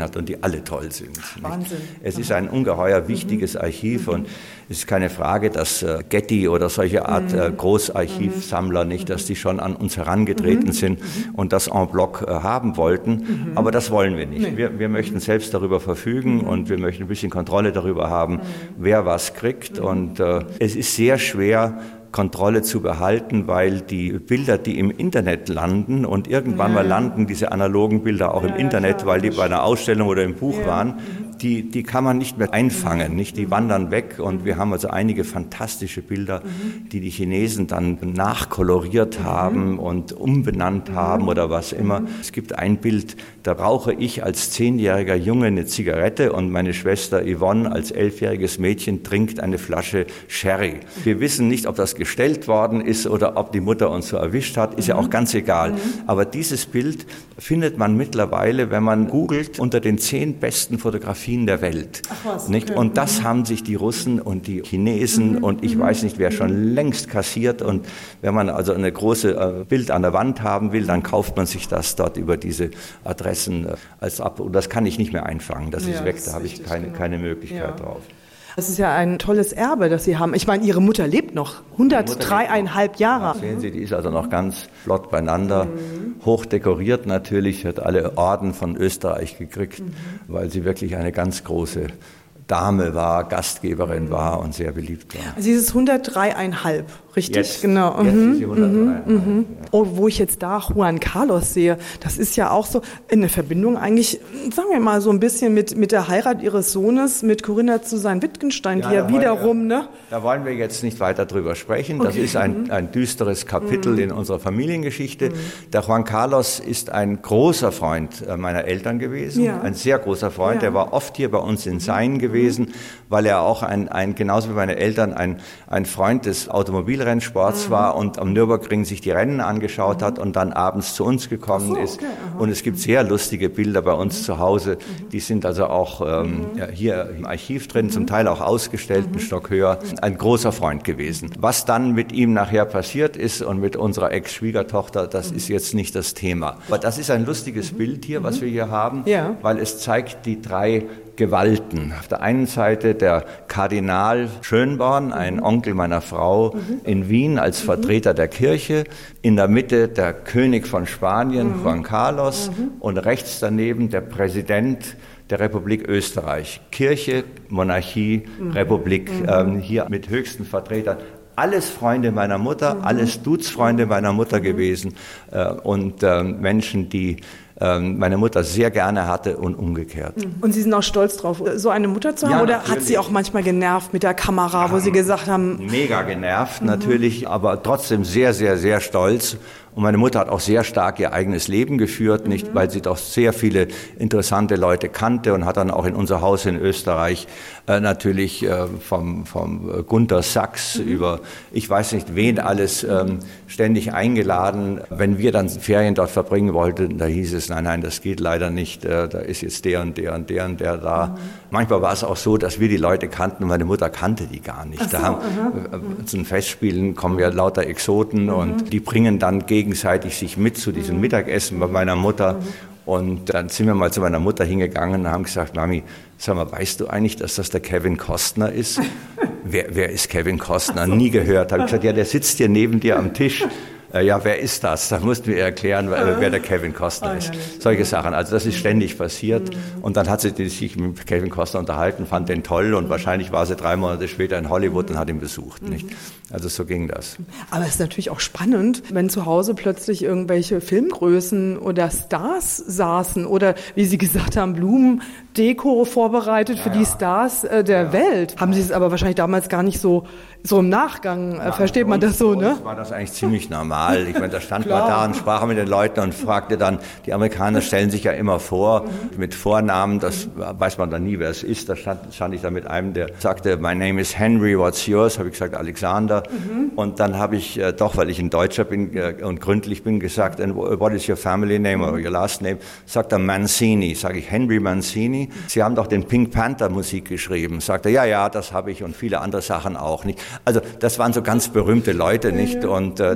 alle toll sind. Wahnsinn. Es ist ein ungeheuer wichtiges mhm. Archiv und es ist keine Frage, dass äh, Getty oder solche Art äh, Großarchivsammler nicht, dass die schon an uns herangetreten mhm. sind und das en bloc äh, haben wollten. Mhm. Aber das wollen wir nicht. Nee. Wir, wir möchten selbst darüber verfügen mhm. und wir möchten ein bisschen Kontrolle darüber haben, mhm. wer was kriegt. Mhm. Und äh, es ist sehr schwer, Kontrolle zu behalten, weil die Bilder, die im Internet landen und irgendwann ja. mal landen diese analogen Bilder auch ja, im Internet, klar, weil die bei einer Ausstellung oder im Buch ja. waren, die, die kann man nicht mehr einfangen, nicht? Die wandern weg und wir haben also einige fantastische Bilder, mhm. die die Chinesen dann nachkoloriert mhm. haben und umbenannt mhm. haben oder was immer. Mhm. Es gibt ein Bild, da rauche ich als zehnjähriger Junge eine Zigarette und meine Schwester Yvonne als elfjähriges Mädchen trinkt eine Flasche Sherry. Wir wissen nicht, ob das gestellt worden ist oder ob die Mutter uns so erwischt hat, ist mhm. ja auch ganz egal. Mhm. Aber dieses Bild findet man mittlerweile, wenn man googelt, unter den zehn besten Fotografien der Welt. Ach was, nicht? Okay. Und das mhm. haben sich die Russen und die Chinesen mhm. und ich mhm. weiß nicht, wer schon längst kassiert. Und wenn man also eine große äh, Bild an der Wand haben will, dann kauft man sich das dort über diese Adressen äh, als ab. Und das kann ich nicht mehr einfangen. Das ja, ist weg, da habe ich keine, genau. keine Möglichkeit ja. drauf. Das ist ja ein tolles Erbe, das Sie haben. Ich meine, Ihre Mutter lebt noch, hundertdreieinhalb Jahre. Ja, sehen Sie, die ist also noch ganz flott beieinander, mhm. hoch dekoriert natürlich, hat alle Orden von Österreich gekriegt, mhm. weil sie wirklich eine ganz große Dame war, Gastgeberin war und sehr beliebt war. Sie ist hundertdreieinhalb, richtig? Jetzt, genau. Jetzt mhm. ist sie hundertdreieinhalb. Mhm. Ja. Oh, wo ich jetzt da Juan Carlos sehe, das ist ja auch so eine Verbindung eigentlich, sagen wir mal so ein bisschen mit, mit der Heirat ihres Sohnes, mit Corinna zu Suzanne-Wittgenstein, ja, die ja wiederum, wir, ne? Da wollen wir jetzt nicht weiter drüber sprechen. Okay. Das ist ein, ein düsteres Kapitel mhm. in unserer Familiengeschichte. Mhm. Der Juan Carlos ist ein großer Freund meiner Eltern gewesen, ja. ein sehr großer Freund. Ja. Der war oft hier bei uns in Sayn gewesen. gewesen, weil er auch ein, ein genauso wie meine Eltern ein, ein Freund des Automobilrennsports mhm. war und am Nürburgring sich die Rennen angeschaut mhm. hat und dann abends zu uns gekommen so, ist. Okay, und es gibt sehr lustige Bilder bei uns mhm. zu Hause, die sind also auch ähm, mhm. ja, hier im Archiv drin, mhm. zum Teil auch ausgestellt, mhm. ein Stock höher. Ein großer Freund gewesen. Was dann mit ihm nachher passiert ist und mit unserer Ex-Schwiegertochter, das mhm. ist jetzt nicht das Thema. Aber das ist ein lustiges mhm. Bild hier, was wir hier haben, ja. weil es zeigt die drei Gewalten. Auf der einen Seite der Kardinal Schönborn, ein Onkel meiner Frau mhm. in Wien als Vertreter der Kirche. In der Mitte der König von Spanien, mhm. Juan Carlos. Mhm. Und rechts daneben der Präsident der Republik Österreich. Kirche, Monarchie, mhm. Republik, mhm. Ähm, hier mit höchsten Vertretern. Alles Freunde meiner Mutter, mhm. alles Dutzfreunde meiner Mutter mhm. gewesen äh, und äh, Menschen, die meine Mutter sehr gerne hatte und umgekehrt. Und Sie sind auch stolz drauf, so eine Mutter zu haben? Ja, oder natürlich. Hat sie auch manchmal genervt mit der Kamera, ja, wo Sie gesagt haben... Mega genervt mhm. natürlich, aber trotzdem sehr, sehr, sehr stolz. Und meine Mutter hat auch sehr stark ihr eigenes Leben geführt, mhm. nicht, weil sie doch sehr viele interessante Leute kannte und hat dann auch in unser Haus in Österreich äh, natürlich äh, vom, vom Gunter Sachs mhm. über, ich weiß nicht wen alles, ähm, ständig eingeladen. Wenn wir dann Ferien dort verbringen wollten, da hieß es, nein, nein, das geht leider nicht, äh, da ist jetzt der und der und der und der da. Mhm. Manchmal war es auch so, dass wir die Leute kannten und meine Mutter kannte die gar nicht. Ach so, da haben, äh, zu den Festspielen kommen ja lauter Exoten mhm. und die bringen dann gegenseitig sich mit zu diesem mhm. Mittagessen bei meiner Mutter. Mhm. Und dann sind wir mal zu meiner Mutter hingegangen und haben gesagt, Mami, sag mal, weißt du eigentlich, dass das der Kevin Costner ist? wer, wer ist Kevin Costner? So. Nie gehört. Habe ich gesagt, ja, der sitzt hier neben dir am Tisch. Ja, wer ist das? Da mussten wir erklären, wer der Kevin Costner ist. Solche Sachen. Also das ist ständig passiert. Und dann hat sie sich mit Kevin Costner unterhalten, fand den toll und wahrscheinlich war sie drei Monate später in Hollywood und hat ihn besucht. Nicht? Also so ging das. Aber es ist natürlich auch spannend, wenn zu Hause plötzlich irgendwelche Filmgrößen oder Stars saßen oder, wie Sie gesagt haben, Blumendeko vorbereitet ja, für die Stars äh, der ja. Welt. Haben Sie es aber wahrscheinlich damals gar nicht so, so im Nachgang, äh, versteht ja, man das so, ne? War das eigentlich ziemlich normal. Ich meine, da stand man da und sprach mit den Leuten und fragte dann, die Amerikaner stellen sich ja immer vor, mhm. mit Vornamen, das mhm. weiß man dann nie, wer es ist. Da stand, stand ich da mit einem, der sagte, my name is Henry, what's yours? Habe ich gesagt, Alexander. Mhm. Und dann habe ich äh, doch, weil ich ein Deutscher bin äh, und gründlich bin, gesagt, and what is your family name or your last name? Sagt er, Mancini. Sage ich, Henry Mancini. Sie haben doch den Pink Panther Musik geschrieben. Sagt er, ja, ja, das habe ich und viele andere Sachen auch nicht. Also das waren so ganz berühmte Leute, nicht? Und äh, die hat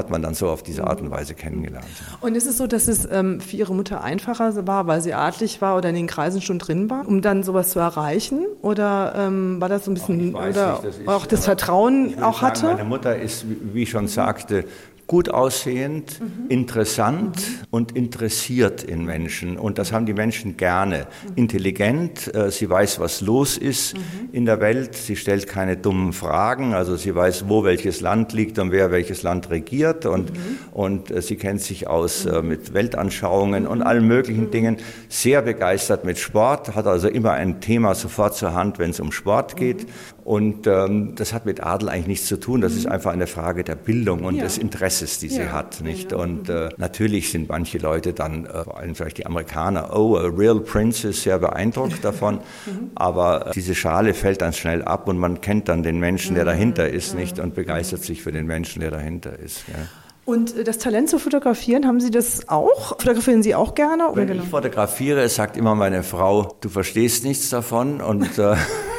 hat man dann so auf diese Art und Weise kennengelernt. Und ist es so, dass es ähm, für Ihre Mutter einfacher war, weil sie adlig war oder in den Kreisen schon drin war, um dann sowas zu erreichen? Oder ähm, war das so ein bisschen, oder nicht, das ist, auch das Vertrauen auch sagen, hatte? Meine Mutter ist, wie ich schon sagte, gut aussehend, mhm. interessant mhm. und interessiert in Menschen. Und das haben die Menschen gerne. Mhm. Intelligent, äh, sie weiß, was los ist mhm. in der Welt. Sie stellt keine dummen Fragen. Also sie weiß, wo welches Land liegt und wer welches Land regiert. Und, mhm. und äh, sie kennt sich aus äh, mit Weltanschauungen mhm. und allen möglichen mhm. Dingen. Sehr begeistert mit Sport, hat also immer ein Thema sofort zur Hand, wenn es um Sport geht. Mhm. Und ähm, das hat mit Adel eigentlich nichts zu tun. Das mhm. ist einfach eine Frage der Bildung und ja. des Interesses, die sie ja. hat, nicht? Ja. Und äh, natürlich sind manche Leute dann, äh, vor allem vielleicht die Amerikaner, oh, a real princess, sehr beeindruckt davon. Mhm. Aber äh, diese Schale fällt dann schnell ab und man kennt dann den Menschen, der dahinter ist, nicht? Und begeistert sich für den Menschen, der dahinter ist. Ja. Und das Talent zu fotografieren, haben Sie das auch? Fotografieren Sie auch gerne? Wenn ich fotografiere, sagt immer meine Frau, du verstehst nichts davon und äh,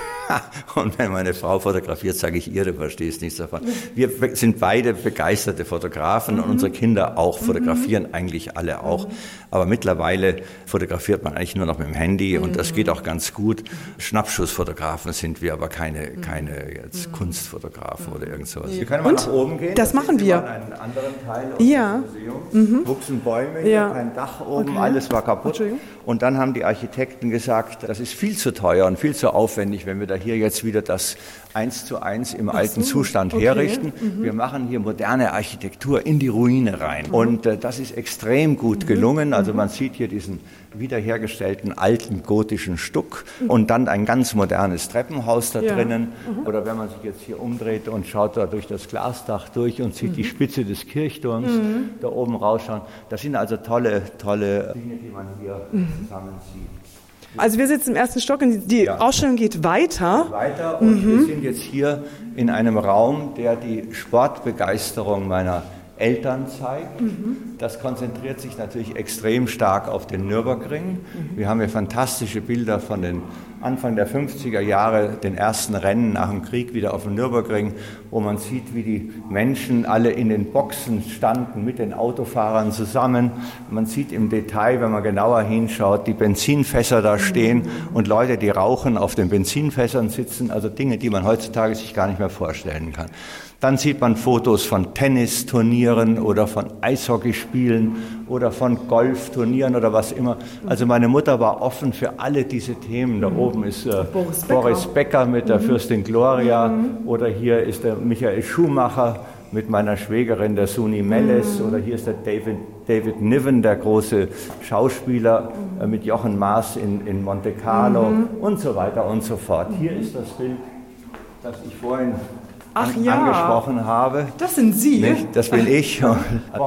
und wenn meine Frau fotografiert, sage ich ihr, du verstehst nichts davon. Wir sind beide begeisterte Fotografen mhm. und unsere Kinder auch fotografieren, mhm. eigentlich alle auch. Mhm. Aber mittlerweile fotografiert man eigentlich nur noch mit dem Handy mhm. und das geht auch ganz gut. Schnappschussfotografen sind wir, aber keine, keine jetzt mhm. Kunstfotografen mhm. oder irgend sowas. Wir können mal nach oben gehen. Das, das machen wir. An einen anderen Teil ja. des Museums. Mhm. Wuchsen Bäume, ja. kein Dach oben, okay. alles war kaputt. Und dann haben die Architekten gesagt, das ist viel zu teuer und viel zu aufwendig, wenn wir da hier jetzt wieder das eins zu eins im alten so, Zustand okay. herrichten. Mhm. Wir machen hier moderne Architektur in die Ruine rein. Mhm. Und äh, das ist extrem gut gelungen. Also man sieht hier diesen wiederhergestellten alten gotischen Stuck mhm. und dann ein ganz modernes Treppenhaus da ja. drinnen. Mhm. Oder wenn man sich jetzt hier umdreht und schaut da durch das Glasdach durch und sieht mhm. die Spitze des Kirchturms mhm. da oben rausschauen. Das sind also tolle, tolle Dinge, die man hier mhm. zusammen sieht. Also wir sitzen im ersten Stock und die ja. Ausstellung geht weiter. Weiter und mhm. wir sind jetzt hier in einem Raum, der die Sportbegeisterung meiner Eltern zeigt. Mhm. Das konzentriert sich natürlich extrem stark auf den Nürburgring. Mhm. Wir haben hier fantastische Bilder von den Anfang der fünfziger Jahre, den ersten Rennen nach dem Krieg wieder auf dem Nürburgring, wo man sieht, wie die Menschen alle in den Boxen standen mit den Autofahrern zusammen. Man sieht im Detail, wenn man genauer hinschaut, die Benzinfässer da stehen und Leute, die rauchen, auf den Benzinfässern sitzen, also Dinge, die man heutzutage sich gar nicht mehr vorstellen kann. Dann sieht man Fotos von Tennisturnieren oder von Eishockeyspielen oder von Golfturnieren oder was immer. Also meine Mutter war offen für alle diese Themen. Da oben ist äh, Boris, Becker. Boris Becker mit der Fürstin Gloria mhm. oder hier ist der Michael Schumacher mit meiner Schwägerin, der Suni Melles mhm. oder hier ist der David, David Niven, der große Schauspieler äh, mit Jochen Maas in, in Monte Carlo mhm. und so weiter und so fort. Hier ist das Bild, das ich vorhin Ach an, ja. angesprochen habe. Das sind Sie? Nicht? Das bin ich. Sport,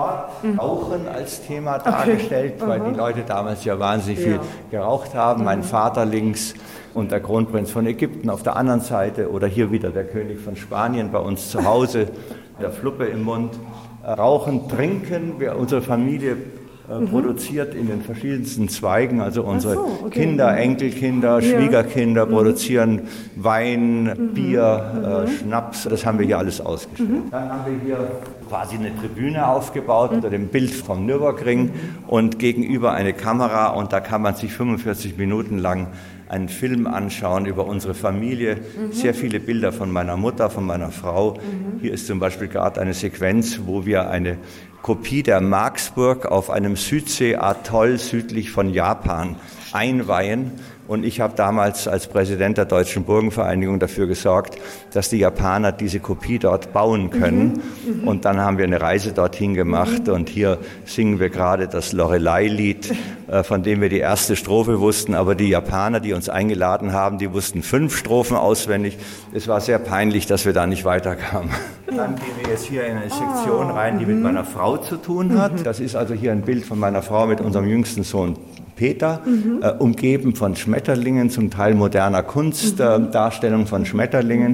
Rauchen als Thema dargestellt, okay. weil uh-huh. die Leute damals ja wahnsinnig ja. viel geraucht haben. Uh-huh. Mein Vater links und der Kronprinz von Ägypten auf der anderen Seite oder hier wieder der König von Spanien bei uns zu Hause, der Fluppe im Mund. Rauchen, trinken, wir, unsere Familie äh, mhm. produziert in den verschiedensten Zweigen, also unsere so, okay. Kinder, Enkelkinder, ja. Schwiegerkinder mhm. produzieren Wein, mhm. Bier, äh, mhm. Schnaps, das haben wir hier alles ausgestellt. Mhm. Dann haben wir hier quasi eine Tribüne aufgebaut mhm. unter dem Bild vom Nürburgring mhm. und gegenüber eine Kamera und da kann man sich fünfundvierzig Minuten lang einen Film anschauen über unsere Familie, mhm. sehr viele Bilder von meiner Mutter, von meiner Frau. Mhm. Hier ist zum Beispiel gerade eine Sequenz, wo wir eine Kopie der Marksburg auf einem Südsee-Atoll südlich von Japan einweihen. Und ich habe damals als Präsident der Deutschen Burgenvereinigung dafür gesorgt, dass die Japaner diese Kopie dort bauen können. Mhm, mhm. Und dann haben wir eine Reise dorthin gemacht. Mhm. Und hier singen wir gerade das Lorelei-Lied, äh, von dem wir die erste Strophe wussten. Aber die Japaner, die uns eingeladen haben, die wussten fünf Strophen auswendig. Es war sehr peinlich, dass wir da nicht weiterkamen. Dann gehen wir jetzt hier in eine Sektion rein, die mit meiner Frau zu tun hat. Das ist also hier ein Bild von meiner Frau mit unserem jüngsten Sohn Peter, mhm. äh, umgeben von Schmetterlingen, zum Teil moderner Kunst, mhm. äh, Darstellung von Schmetterlingen.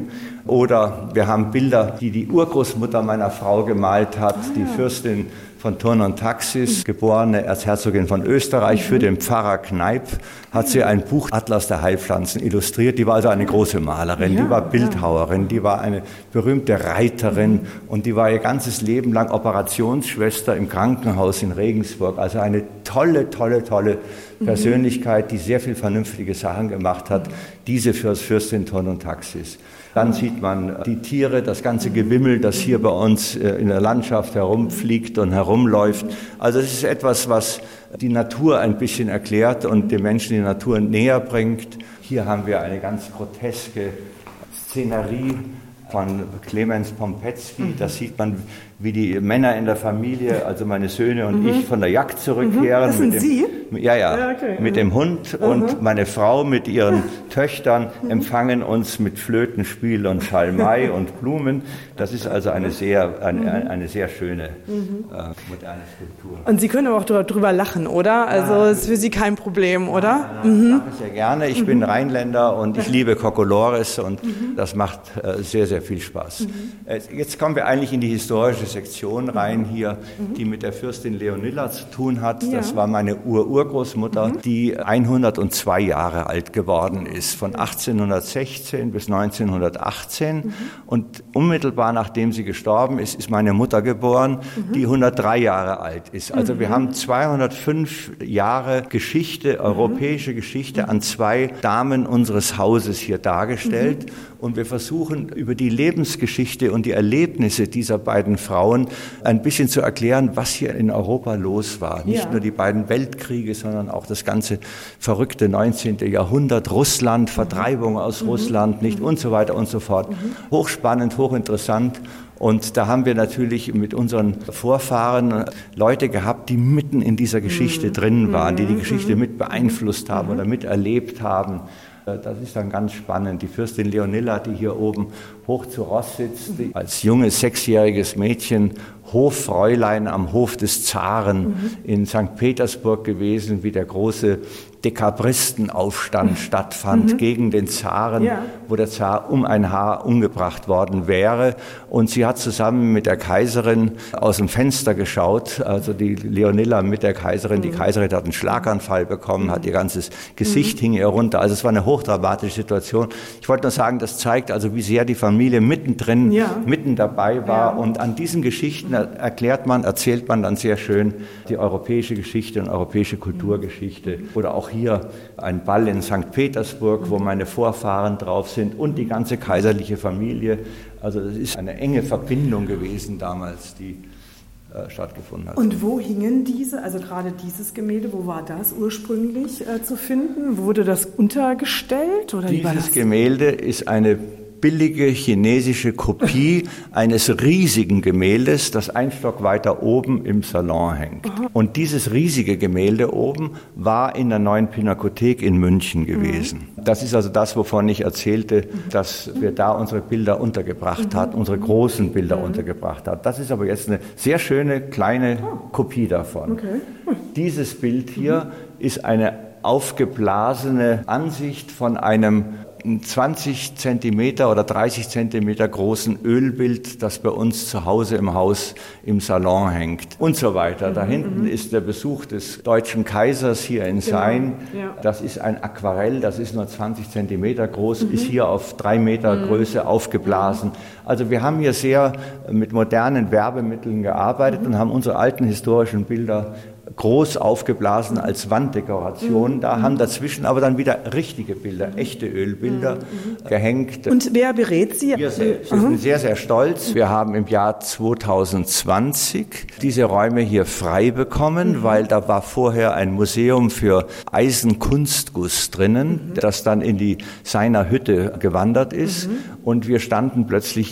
Oder wir haben Bilder, die die Urgroßmutter meiner Frau gemalt hat, ah, die Fürstin von Thurn und Taxis, geborene Erzherzogin von Österreich. Für den Pfarrer Kneipp hat sie ein Buch Atlas der Heilpflanzen illustriert. Die war also eine große Malerin, die war Bildhauerin, die war eine berühmte Reiterin und die war ihr ganzes Leben lang Operationsschwester im Krankenhaus in Regensburg. Also eine tolle, tolle, tolle Persönlichkeit, die sehr viel vernünftige Sachen gemacht hat. Diese Fürstin Thurn und Taxis. Dann sieht man die Tiere, das ganze Gewimmel, das hier bei uns in der Landschaft herumfliegt und herumläuft. Also es ist etwas, was die Natur ein bisschen erklärt und den Menschen die Natur näher bringt. Hier haben wir eine ganz groteske Szenerie von Clemens Pompetzky. Da sieht man, wie die Männer in der Familie, also meine Söhne und mhm. ich, von der Jagd zurückkehren. Das sind mit dem, Sie? Ja, ja, ja okay. mit dem Hund mhm. und meine Frau mit ihren Töchtern empfangen uns mit Flötenspiel und Schalmei und Blumen. Das ist also eine sehr, eine, eine sehr schöne mhm. äh, moderne Skulptur. Und Sie können aber auch drüber lachen, oder? Also ja, ist für Sie kein Problem, oder? Ja, mhm. Ich mache sehr gerne. Ich mhm. bin Rheinländer und ich liebe Kokolores und mhm. das macht äh, sehr, sehr viel Spaß. Mhm. Äh, jetzt kommen wir eigentlich in die historische Sektion rein hier, mhm. die mit der Fürstin Leonilla zu tun hat. Ja. Das war meine Ur-Urgroßmutter, mhm. die hundertzwei Jahre alt geworden ist, von achtzehnhundertsechzehn bis neunzehnhundertachtzehn. Mhm. Und unmittelbar nachdem sie gestorben ist, ist meine Mutter geboren, mhm. die hundertdrei Jahre alt ist. Also mhm. wir haben zweihundertfünf Jahre Geschichte, europäische Geschichte mhm. an zwei Damen unseres Hauses hier dargestellt. Mhm. Und wir versuchen über die Lebensgeschichte und die Erlebnisse dieser beiden Frauen ein bisschen zu erklären, was hier in Europa los war. Nicht ja. nur die beiden Weltkriege, sondern auch das ganze verrückte neunzehnten Jahrhundert, Russland, Vertreibung aus mhm. Russland, nicht mhm. und so weiter und so fort. Mhm. Hochspannend, hochinteressant. Und da haben wir natürlich mit unseren Vorfahren Leute gehabt, die mitten in dieser Geschichte mhm. drin waren, die die Geschichte mit beeinflusst haben mhm. oder miterlebt haben. Das ist dann ganz spannend. Die Fürstin Leonilla, die hier oben hoch zu Ross sitzt, die als junges, sechsjähriges Mädchen Hoffräulein am Hof des Zaren mhm. in Sankt Petersburg gewesen, wie der große Dekabristenaufstand mhm. stattfand mhm. gegen den Zaren, ja. wo der Zar um ein Haar umgebracht worden wäre. Und sie hat zusammen mit der Kaiserin aus dem Fenster geschaut, also die Leonilla mit der Kaiserin. Mhm. Die Kaiserin hat einen Schlaganfall bekommen, mhm. hat ihr ganzes Gesicht mhm. hing ihr runter. Also es war eine hochdramatische Situation. Ich wollte nur sagen, das zeigt also, wie sehr die Familie mittendrin, ja. mitten dabei war. Ja. Und an diesen Geschichten erklärt man, erzählt man dann sehr schön die europäische Geschichte und europäische Kulturgeschichte. Oder auch hier ein Ball in Sankt Petersburg, wo meine Vorfahren drauf sind und die ganze kaiserliche Familie. Also das ist eine enge Verbindung gewesen damals, die äh, stattgefunden hat. Und wo hingen diese, also gerade dieses Gemälde, wo war das ursprünglich äh, zu finden? Wurde das untergestellt? Oder wie war das? Dieses Gemälde ist eine billige chinesische Kopie eines riesigen Gemäldes, das ein Stock weiter oben im Salon hängt. Aha. Und dieses riesige Gemälde oben war in der Neuen Pinakothek in München gewesen. Mhm. Das ist also das, wovon ich erzählte, dass wir da unsere Bilder untergebracht mhm. hatten, unsere großen Bilder mhm. untergebracht hatten. Das ist aber jetzt eine sehr schöne kleine oh. Kopie davon. Okay. Mhm. Dieses Bild hier mhm. ist eine aufgeblasene Ansicht von einem zwanzig Zentimeter oder dreißig Zentimeter großen Ölbild, das bei uns zu Hause im Haus im Salon hängt und so weiter. Da hinten mhm. ist der Besuch des deutschen Kaisers hier in Sayn. Genau. Ja. Das ist ein Aquarell, das ist nur zwanzig Zentimeter groß, mhm. ist hier auf drei Meter mhm. Größe aufgeblasen. Also wir haben hier sehr mit modernen Werbemitteln gearbeitet mhm. und haben unsere alten historischen Bilder groß aufgeblasen als Wanddekoration. Mhm. Da haben dazwischen aber dann wieder richtige Bilder, echte Ölbilder mhm. gehängt. Und wer berät Sie? Wir selbst. Wir sind sehr, sehr stolz. Wir haben im Jahr zweitausendzwanzig diese Räume hier frei bekommen, mhm. weil da war vorher ein Museum für Eisenkunstguss drinnen, mhm. das dann in die Sayner Hütte gewandert ist. Mhm. Und wir standen plötzlich hier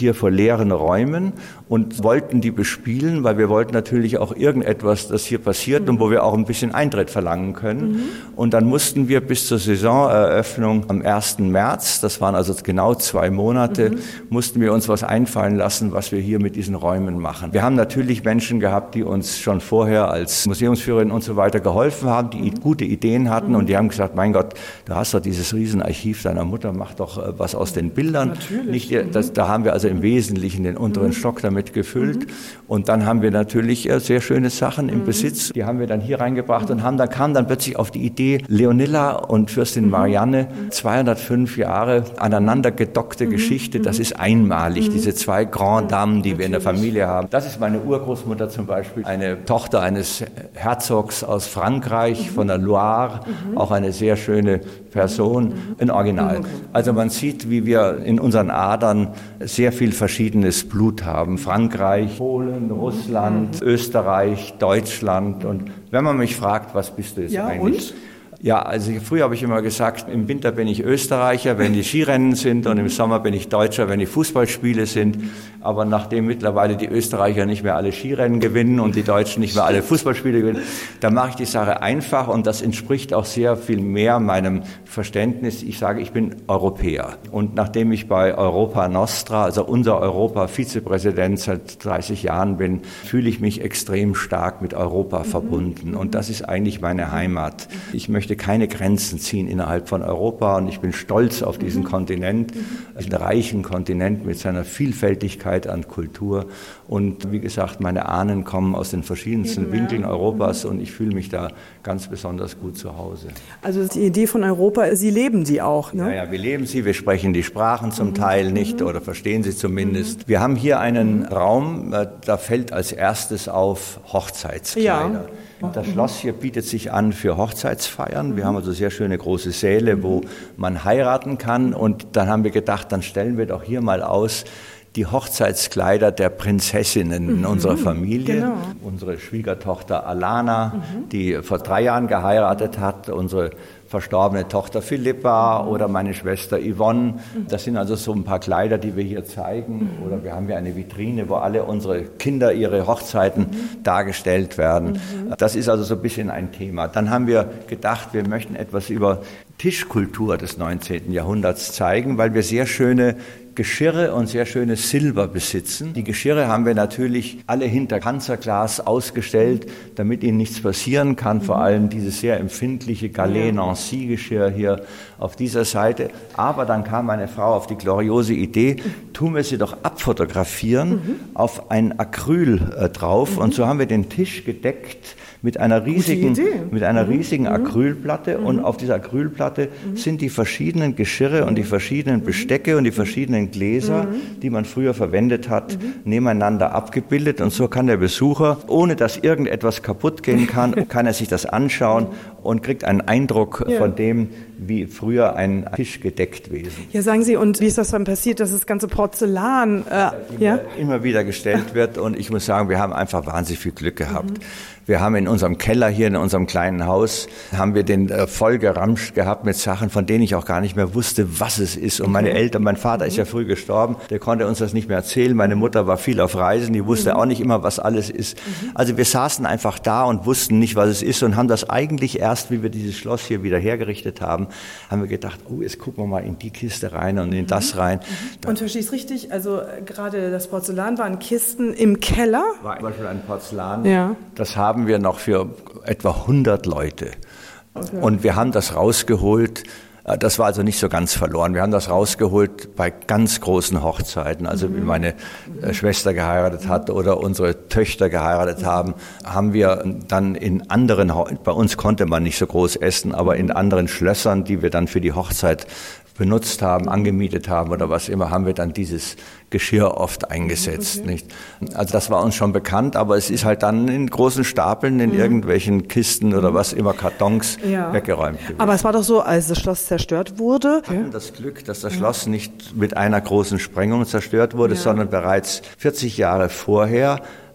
hier vor leeren Räumen und wollten die bespielen, weil wir wollten natürlich auch irgendetwas, das hier passiert mhm. und wo wir auch ein bisschen Eintritt verlangen können. Mhm. Und dann mussten wir bis zur Saisoneröffnung am ersten März, das waren also genau zwei Monate, mhm. mussten wir uns was einfallen lassen, was wir hier mit diesen Räumen machen. Wir haben natürlich Menschen gehabt, die uns schon vorher als Museumsführerin und so weiter geholfen haben, die mhm. gute Ideen hatten mhm. und die haben gesagt, mein Gott, du hast doch dieses Riesenarchiv deiner Mutter, mach doch äh, was aus den Bildern. Nicht, mhm. das, da haben wir also im Wesentlichen den unteren mhm. Stock damit gefüllt mhm. und dann haben wir natürlich äh, sehr schöne Sachen im mhm. Besitz, die haben wir dann hier reingebracht mhm. und haben, dann kam dann plötzlich auf die Idee, Leonilla und Fürstin Marianne, zweihundertfünf Jahre aneinander gedockte mhm. Geschichte, das ist einmalig, mhm. diese zwei Grand Damen, die wir in der Familie haben. Das ist meine Urgroßmutter zum Beispiel, eine Tochter eines Herzogs aus Frankreich, mhm. von der Loire, mhm. auch eine sehr schöne Person, ein Original. Also man sieht, wie wir in unseren Adern sehr viel verschiedenes Blut haben. Frankreich, Polen, Russland, Österreich, Deutschland. Und wenn man mich fragt, was bist du jetzt ja, eigentlich? Und? Ja, also früher habe ich immer gesagt, im Winter bin ich Österreicher, wenn die Skirennen sind, und im Sommer bin ich Deutscher, wenn die Fußballspiele sind. Aber nachdem mittlerweile die Österreicher nicht mehr alle Skirennen gewinnen und die Deutschen nicht mehr alle Fußballspiele gewinnen, da mache ich die Sache einfach, und das entspricht auch sehr viel mehr meinem Verständnis. Ich sage, ich bin Europäer. Und nachdem ich bei Europa Nostra, also unser Europa-Vizepräsident seit dreißig Jahren bin, fühle ich mich extrem stark mit Europa verbunden. Und das ist eigentlich meine Heimat. Ich möchte keine Grenzen ziehen innerhalb von Europa, und ich bin stolz auf diesen mhm. Kontinent, einen reichen Kontinent mit seiner Vielfältigkeit an Kultur. Und wie gesagt, meine Ahnen kommen aus den verschiedensten Eben, Winkeln ja. Europas, mhm. und ich fühle mich da ganz besonders gut zu Hause. Also die Idee von Europa, Sie leben sie auch, ne? Ja, ja, wir leben sie, wir sprechen die Sprachen zum mhm. Teil nicht mhm. oder verstehen sie zumindest. Mhm. Wir haben hier einen Raum, da fällt als erstes auf Hochzeitskleider. Ja. Das Schloss hier bietet sich an für Hochzeitsfeiern. Wir haben also sehr schöne große Säle, wo man heiraten kann. Und dann haben wir gedacht, dann stellen wir doch hier mal aus die Hochzeitskleider der Prinzessinnen in mhm. unserer Familie. Genau. Unsere Schwiegertochter Alana, mhm. die vor drei Jahren geheiratet hat, unsere verstorbene Tochter Philippa mhm. oder meine Schwester Yvonne. Das sind also so ein paar Kleider, die wir hier zeigen. Mhm. Oder wir haben hier eine Vitrine, wo alle unsere Kinder, ihre Hochzeiten mhm. dargestellt werden. Mhm. Das ist also so ein bisschen ein Thema. Dann haben wir gedacht, wir möchten etwas über Tischkultur des neunzehnten Jahrhunderts zeigen, weil wir sehr schöne Geschirre und sehr schönes Silber besitzen. Die Geschirre haben wir natürlich alle hinter Panzerglas ausgestellt, damit ihnen nichts passieren kann. Mhm. Vor allem dieses sehr empfindliche Galais-Nancy-Geschirr hier auf dieser Seite. Aber dann kam meine Frau auf die gloriose Idee, tun wir sie doch abfotografieren, mhm. auf ein Acryl äh, drauf. Mhm. Und so haben wir den Tisch gedeckt mit einer riesigen, mit einer mhm. riesigen Acrylplatte. Mhm. Und auf dieser Acrylplatte mhm. sind die verschiedenen Geschirre und die verschiedenen Bestecke und die verschiedenen Gläser, mhm. die man früher verwendet hat, mhm. nebeneinander abgebildet. Und so kann der Besucher, ohne dass irgendetwas kaputt gehen kann, kann er sich das anschauen und kriegt einen Eindruck ja. von dem, wie früher ein Tisch gedeckt gewesen. Ja, sagen Sie, und wie ist das dann passiert, dass das ganze Porzellan äh, ja? immer wieder gestellt wird? Und ich muss sagen, wir haben einfach wahnsinnig viel Glück gehabt. Mhm. Wir haben in unserem Keller hier, in unserem kleinen Haus, haben wir den äh, voll geramscht gehabt mit Sachen, von denen ich auch gar nicht mehr wusste, was es ist. Und meine Eltern, mein Vater ist ja früh gestorben, der konnte uns das nicht mehr erzählen. Meine Mutter war viel auf Reisen, die wusste mhm. auch nicht immer, was alles ist. Mhm. Also wir saßen einfach da und wussten nicht, was es ist, und haben das eigentlich erst, wie wir dieses Schloss hier wieder hergerichtet haben, haben wir gedacht, oh, jetzt gucken wir mal in die Kiste rein und in mhm. das rein. Mhm. Und verstehe ich es richtig? Also gerade das Porzellan waren Kisten im Keller? War zum Beispiel ein Porzellan. Ja. Das haben wir noch für etwa hundert Leute. Okay. Und wir haben das rausgeholt. Das war also nicht so ganz verloren. Wir haben das rausgeholt bei ganz großen Hochzeiten. Also wie meine Schwester geheiratet hat oder unsere Töchter geheiratet haben, haben wir dann in anderen, bei uns konnte man nicht so groß essen, aber in anderen Schlössern, die wir dann für die Hochzeit benutzt haben, angemietet haben oder was immer, haben wir dann dieses Geschirr oft eingesetzt. Okay. Nicht? Also das war uns schon bekannt, aber es ist halt dann in großen Stapeln in mhm. irgendwelchen Kisten oder was immer, Kartons ja. weggeräumt gewesen. Aber es war doch so, als das Schloss zerstört wurde. Wir hatten das Glück, dass das ja. Schloss nicht mit einer großen Sprengung zerstört wurde, ja. sondern bereits vierzig Jahre vorher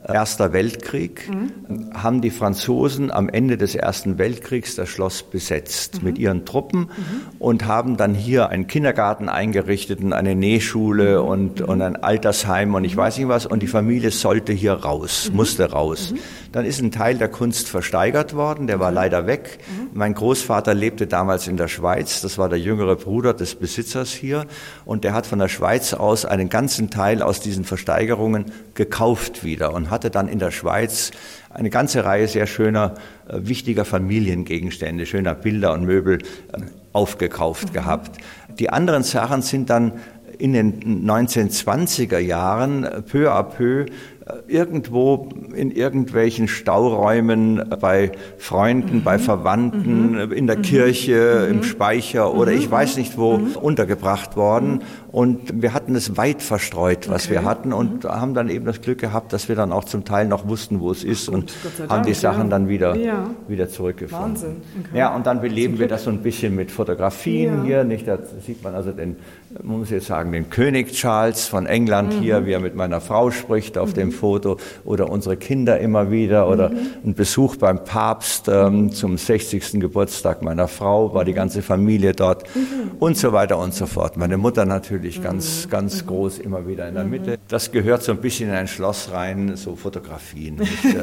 Erster Weltkrieg, mhm. haben die Franzosen am Ende des Ersten Weltkriegs das Schloss besetzt mhm. mit ihren Truppen mhm. und haben dann hier einen Kindergarten eingerichtet und eine Nähschule mhm. und, und ein Altersheim und ich weiß nicht was. Und die Familie sollte hier raus, mhm. musste raus. Mhm. Dann ist ein Teil der Kunst versteigert worden, der war mhm. leider weg. Mhm. Mein Großvater lebte damals in der Schweiz, das war der jüngere Bruder des Besitzers hier. Und der hat von der Schweiz aus einen ganzen Teil aus diesen Versteigerungen gekauft wieder und hatte dann in der Schweiz eine ganze Reihe sehr schöner, äh, wichtiger Familiengegenstände, schöner Bilder und Möbel äh, aufgekauft mhm. gehabt. Die anderen Sachen sind dann in den neunzehnhundertzwanziger Jahren äh, peu à peu irgendwo in irgendwelchen Stauräumen bei Freunden, mhm. bei Verwandten, mhm. in der mhm. Kirche, mhm. im Speicher oder mhm. ich weiß nicht wo mhm. untergebracht worden. Mhm. Und wir hatten es weit verstreut, was okay. wir hatten und mhm. haben dann eben das Glück gehabt, dass wir dann auch zum Teil noch wussten, wo es ist und haben Dank, die Sachen ja. dann wieder, ja. wieder zurückgefunden. Wahnsinn. Okay. Ja, und dann beleben wir das so ein bisschen mit Fotografien ja. hier. Nicht, da sieht man also den, man muss jetzt sagen, den König Charles von England mhm. hier, wie er mit meiner Frau spricht auf mhm. dem Foto oder unsere Kinder immer wieder oder mhm. ein Besuch beim Papst ähm, zum sechzigsten Geburtstag meiner Frau, war die ganze Familie dort mhm. und so weiter und so fort. Meine Mutter natürlich ganz, ganz groß immer wieder in der Mitte. Das gehört so ein bisschen in ein Schloss rein, so Fotografien.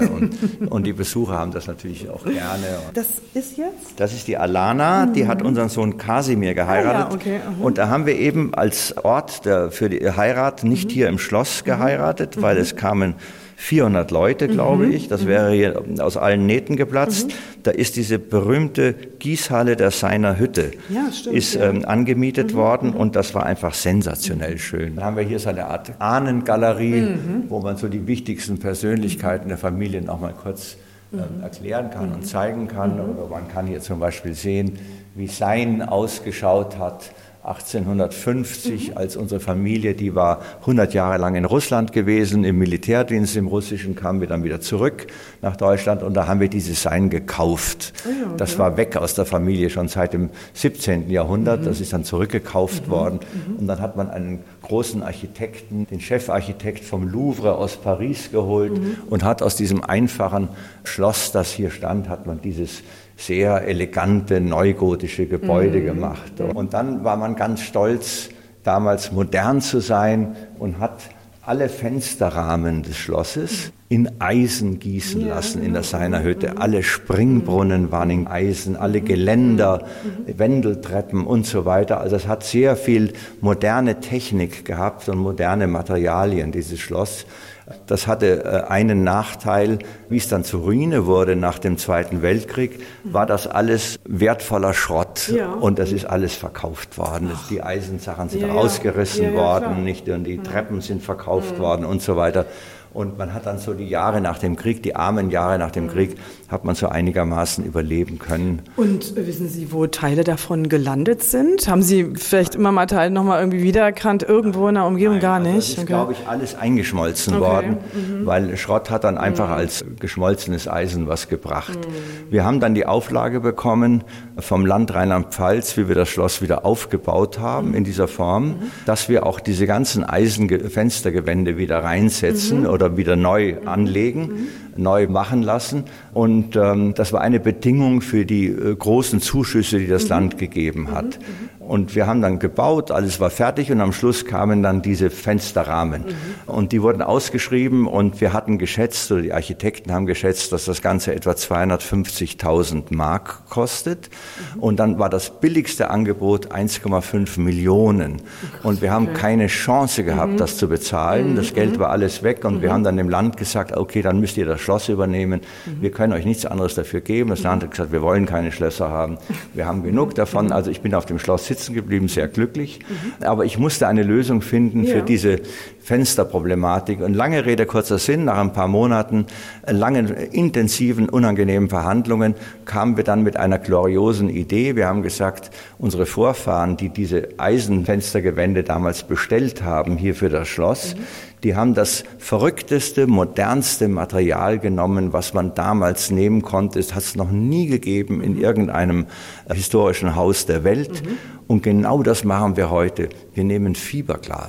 Und, und die Besucher haben das natürlich auch gerne. Das ist jetzt? Das ist die Alana, die hat unseren Sohn Kasimir geheiratet. Ah, ja, okay. Und da haben wir eben als Ort der, für die Heirat nicht mhm. hier im Schloss geheiratet, mhm. weil es kamen vierhundert Leute, glaube mhm. ich. Das wäre hier aus allen Nähten geplatzt. Mhm. Da ist diese berühmte Gießhalle der Seiner Hütte ja, stimmt, ist ja. ähm, angemietet mhm. worden und das war einfach sensationell mhm. schön. Dann haben wir hier so eine Art Ahnengalerie, mhm. wo man so die wichtigsten Persönlichkeiten der Familie noch mal kurz ähm, mhm. erklären kann mhm. und zeigen kann. Mhm. Oder man kann hier zum Beispiel sehen, wie sein ausgeschaut hat achtzehnhundertfünfzig, mhm. als unsere Familie, die war hundert Jahre lang in Russland gewesen, im Militärdienst im Russischen, kamen wir dann wieder zurück nach Deutschland und da haben wir dieses Sein gekauft. Oh ja, okay. Das war weg aus der Familie schon seit dem siebzehnten Jahrhundert, mhm. das ist dann zurückgekauft mhm. worden mhm. und dann hat man einen großen Architekten, den Chefarchitekt vom Louvre aus Paris geholt mhm. und hat aus diesem einfachen Schloss, das hier stand, hat man dieses sehr elegante, neugotische Gebäude mhm. gemacht. Und dann war man ganz stolz, damals modern zu sein und hat alle Fensterrahmen des Schlosses in Eisen gießen ja. lassen in der Seiner Hütte. Mhm. Alle Springbrunnen waren in Eisen, alle Geländer, mhm. Wendeltreppen und so weiter. Also es hat sehr viel moderne Technik gehabt und moderne Materialien, dieses Schloss. Das hatte einen Nachteil, wie es dann zur Ruine wurde nach dem Zweiten Weltkrieg, war das alles wertvoller Schrott ja. und das ist alles verkauft worden. Ach. Die Eisensachen sind ja, rausgerissen ja, ja, worden, nicht, und die Treppen sind verkauft mhm. worden und so weiter. Und man hat dann so die Jahre nach dem Krieg, die armen Jahre nach dem mhm. Krieg, hat man so einigermaßen überleben können. Und wissen Sie, wo Teile davon gelandet sind? Haben Sie vielleicht immer mal Teile nochmal irgendwie wiedererkannt, irgendwo in der Umgebung? Nein, gar nicht? Also das ist, okay. glaube ich, alles eingeschmolzen okay. worden, mhm. weil Schrott hat dann einfach mhm. als geschmolzenes Eisen was gebracht. Mhm. Wir haben dann die Auflage bekommen vom Land Rheinland-Pfalz, wie wir das Schloss wieder aufgebaut haben mhm. in dieser Form, mhm. dass wir auch diese ganzen Eisenfenstergewände wieder reinsetzen mhm. oder wieder neu mhm. anlegen, mhm. neu machen lassen. Und ähm, das war eine Bedingung für die äh, großen Zuschüsse, die das mhm. Land gegeben hat. Mhm. Und wir haben dann gebaut, alles war fertig und am Schluss kamen dann diese Fensterrahmen. Mhm. Und die wurden ausgeschrieben und wir hatten geschätzt, oder die Architekten haben geschätzt, dass das Ganze etwa zweihundertfünfzigtausend Mark kostet. Mhm. Und dann war das billigste Angebot eins Komma fünf Millionen. Oh, und wir haben okay. keine Chance gehabt, mhm. das zu bezahlen. Mhm. Das Geld war alles weg und mhm. wir haben dann dem Land gesagt, okay, dann müsst ihr das Schloss übernehmen. Mhm. Wir können euch nichts anderes dafür geben. Das Land hat gesagt, wir wollen keine Schlösser haben. Wir haben genug davon. Also ich bin auf dem Schloss sitzen geblieben, sehr glücklich. Mhm. Aber ich musste eine Lösung finden ja. für diese Fensterproblematik. Und lange Rede, kurzer Sinn, nach ein paar Monaten, langen, intensiven, unangenehmen Verhandlungen kamen wir dann mit einer gloriosen Idee. Wir haben gesagt, unsere Vorfahren, die diese Eisenfenstergewände damals bestellt haben, hier für das Schloss, mhm. die haben das verrückteste, modernste Material genommen, was man damals nehmen konnte. Es hat es noch nie gegeben in irgendeinem historischen Haus der Welt. Mhm. Und genau das machen wir heute. Wir nehmen Fiberglas.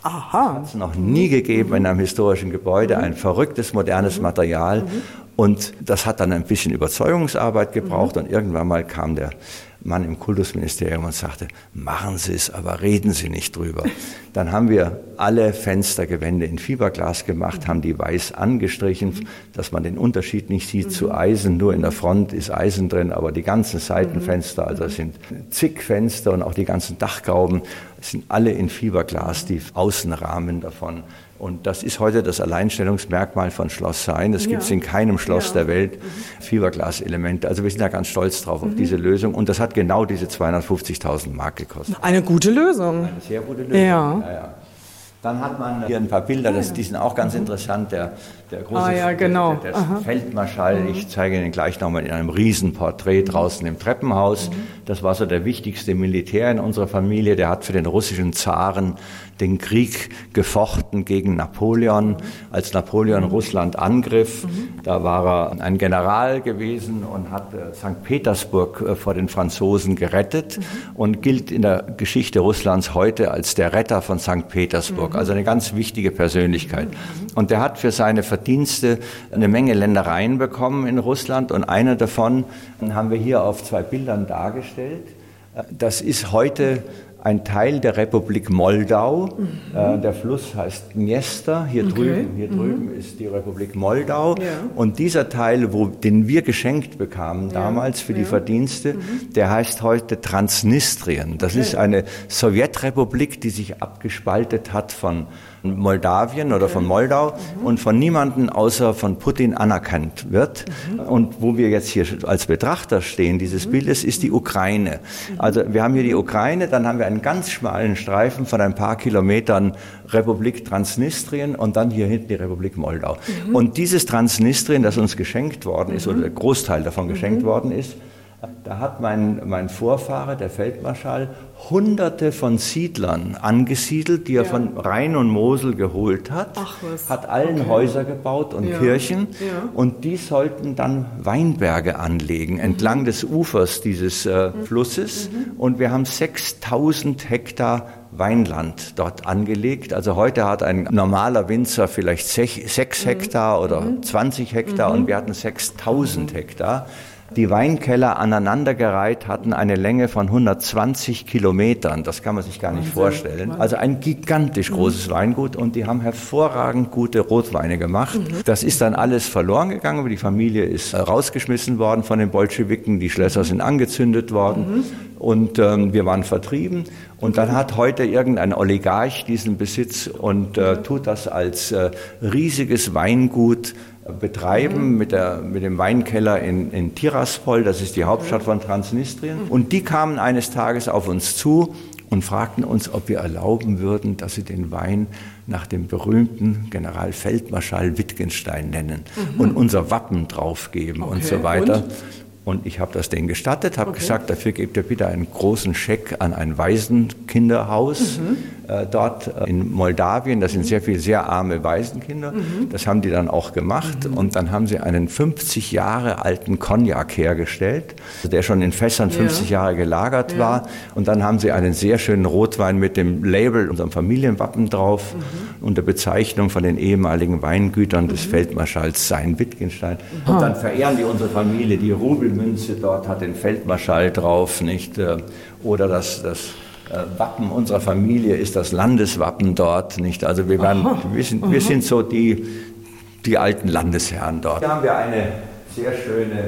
Aha. Hat es noch nie gegeben in einem historischen Gebäude, ein verrücktes, modernes Material. Und das hat dann ein bisschen Überzeugungsarbeit gebraucht und irgendwann mal kam der Mann im Kultusministerium und sagte, machen Sie es, aber reden Sie nicht drüber. Dann haben wir alle Fenstergewände in Fiberglas gemacht, haben die weiß angestrichen, dass man den Unterschied nicht sieht zu Eisen. Nur in der Front ist Eisen drin, aber die ganzen Seitenfenster, also es sind zig Fenster und auch die ganzen Dachgauben, sind alle in Fiberglas, die Außenrahmen davon. Und das ist heute das Alleinstellungsmerkmal von Schloss Sayn. Das ja. gibt es in keinem Schloss ja. der Welt. Mhm. Fiberglas-Elemente. Also wir sind da ganz stolz drauf auf mhm. diese Lösung. Und das hat genau diese zweihundertfünfzigtausend Mark gekostet. Eine gute Lösung. Eine sehr gute Lösung. Ja. Ja, ja. Dann hat man hier ein paar Bilder, das, die sind auch ganz mhm. interessant. Der, der große ah, ja, genau. der, der Feldmarschall, mhm. ich zeige Ihnen gleich nochmal in einem Riesenporträt draußen im Treppenhaus. Mhm. Das war so der wichtigste Militär in unserer Familie. Der hat für den russischen Zaren den Krieg gefochten gegen Napoleon. Als Napoleon mhm. Russland angriff, mhm. da war er ein General gewesen und hat Sankt Petersburg vor den Franzosen gerettet mhm. und gilt in der Geschichte Russlands heute als der Retter von Sankt Petersburg. Mhm. Also eine ganz wichtige Persönlichkeit. Mhm. Und der hat für seine Verdienste eine Menge Ländereien bekommen in Russland und eine davon haben wir hier auf zwei Bildern dargestellt. Das ist heute ein Teil der Republik Moldau. Mhm. Äh, der Fluss heißt Dniester. Hier, okay. drüben, hier mhm. drüben ist die Republik Moldau. Ja. Und dieser Teil, wo, den wir geschenkt bekamen ja. damals für ja. die Verdienste, mhm. der heißt heute Transnistrien. Das okay. ist eine Sowjetrepublik, die sich abgespaltet hat von Moldawien oder okay. von Moldau mhm. und von niemandem außer von Putin anerkannt wird. Mhm. Und wo wir jetzt hier als Betrachter stehen dieses mhm. Bildes, ist die Ukraine. Mhm. Also wir haben hier die Ukraine, dann haben wir einen ganz schmalen Streifen von ein paar Kilometern Republik Transnistrien und dann hier hinten die Republik Moldau. Mhm. Und dieses Transnistrien, das uns geschenkt worden ist, mhm. oder der Großteil davon geschenkt mhm. worden ist, da hat mein, mein Vorfahre, der Feldmarschall, Hunderte von Siedlern angesiedelt, die er ja. von Rhein und Mosel geholt hat, Ach, was. hat allen okay. Häuser gebaut und ja. Kirchen ja. und die sollten dann Weinberge anlegen entlang mhm. des Ufers dieses äh, mhm. Flusses mhm. und wir haben sechstausend Hektar Weinland dort angelegt. Also heute hat ein normaler Winzer vielleicht sechs Hektar oder mhm. zwanzig Hektar mhm. und wir hatten sechstausend Hektar. Die Weinkeller aneinandergereiht hatten eine Länge von hundertzwanzig Kilometern. Das kann man sich gar nicht vorstellen. Also ein gigantisch großes Weingut und die haben hervorragend gute Rotweine gemacht. Das ist dann alles verloren gegangen. Die Familie ist rausgeschmissen worden von den Bolschewiken. Die Schlösser sind angezündet worden und ähm, wir waren vertrieben. Und dann hat heute irgendein Oligarch diesen Besitz und äh, tut das als äh, riesiges Weingut betreiben mhm. mit, der, mit dem Weinkeller in, in Tiraspol, das ist die Hauptstadt von Transnistrien. Und die kamen eines Tages auf uns zu und fragten uns, ob wir erlauben würden, dass sie den Wein nach dem berühmten Generalfeldmarschall Wittgenstein nennen mhm. und unser Wappen draufgeben okay. und so weiter. Und? Und ich habe das denen gestattet, habe okay. gesagt, dafür gebt ihr bitte einen großen Scheck an ein Waisenkinderhaus mhm. äh, dort in Moldawien. Das sind sehr viele sehr arme Waisenkinder. Mhm. Das haben die dann auch gemacht. Mhm. Und dann haben sie einen fünfzig Jahre alten Cognac hergestellt, der schon in Fässern fünfzig ja. Jahre gelagert ja. war. Und dann haben sie einen sehr schönen Rotwein mit dem Label, unserem Familienwappen drauf, mhm. und der Bezeichnung von den ehemaligen Weingütern mhm. des Feldmarschalls Sayn Wittgenstein. Mhm. Und dann verehren die unsere Familie die Rubel Münze dort hat den Feldmarschall drauf, nicht? Oder das, das Wappen unserer Familie ist das Landeswappen dort, nicht? Also wir, waren, wir, sind, wir sind so die, die alten Landesherren dort. Hier haben wir eine sehr schöne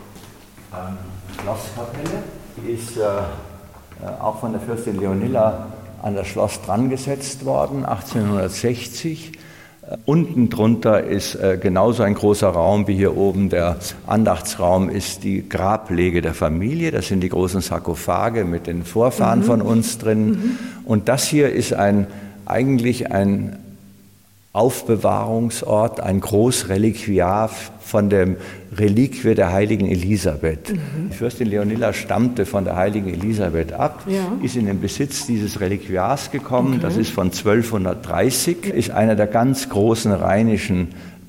ähm, Schlosskapelle, die ist äh, auch von der Fürstin Leonilla an das Schloss dran gesetzt worden, achtzehnhundertsechzig. Unten drunter ist äh, genauso ein großer Raum wie hier oben der Andachtsraum, ist die Grablege der Familie. Das sind die großen Sarkophage mit den Vorfahren mhm. von uns drin. Mhm. Und das hier ist ein, eigentlich ein Aufbewahrungsort, ein Großreliquiar von dem Reliquie der heiligen Elisabeth. Mhm. Die Fürstin Leonilla stammte von der heiligen Elisabeth ab, ja. ist in den Besitz dieses Reliquiars gekommen. Okay. Das ist von zwölfhundertdreißig, ist einer der ganz großen rheinischen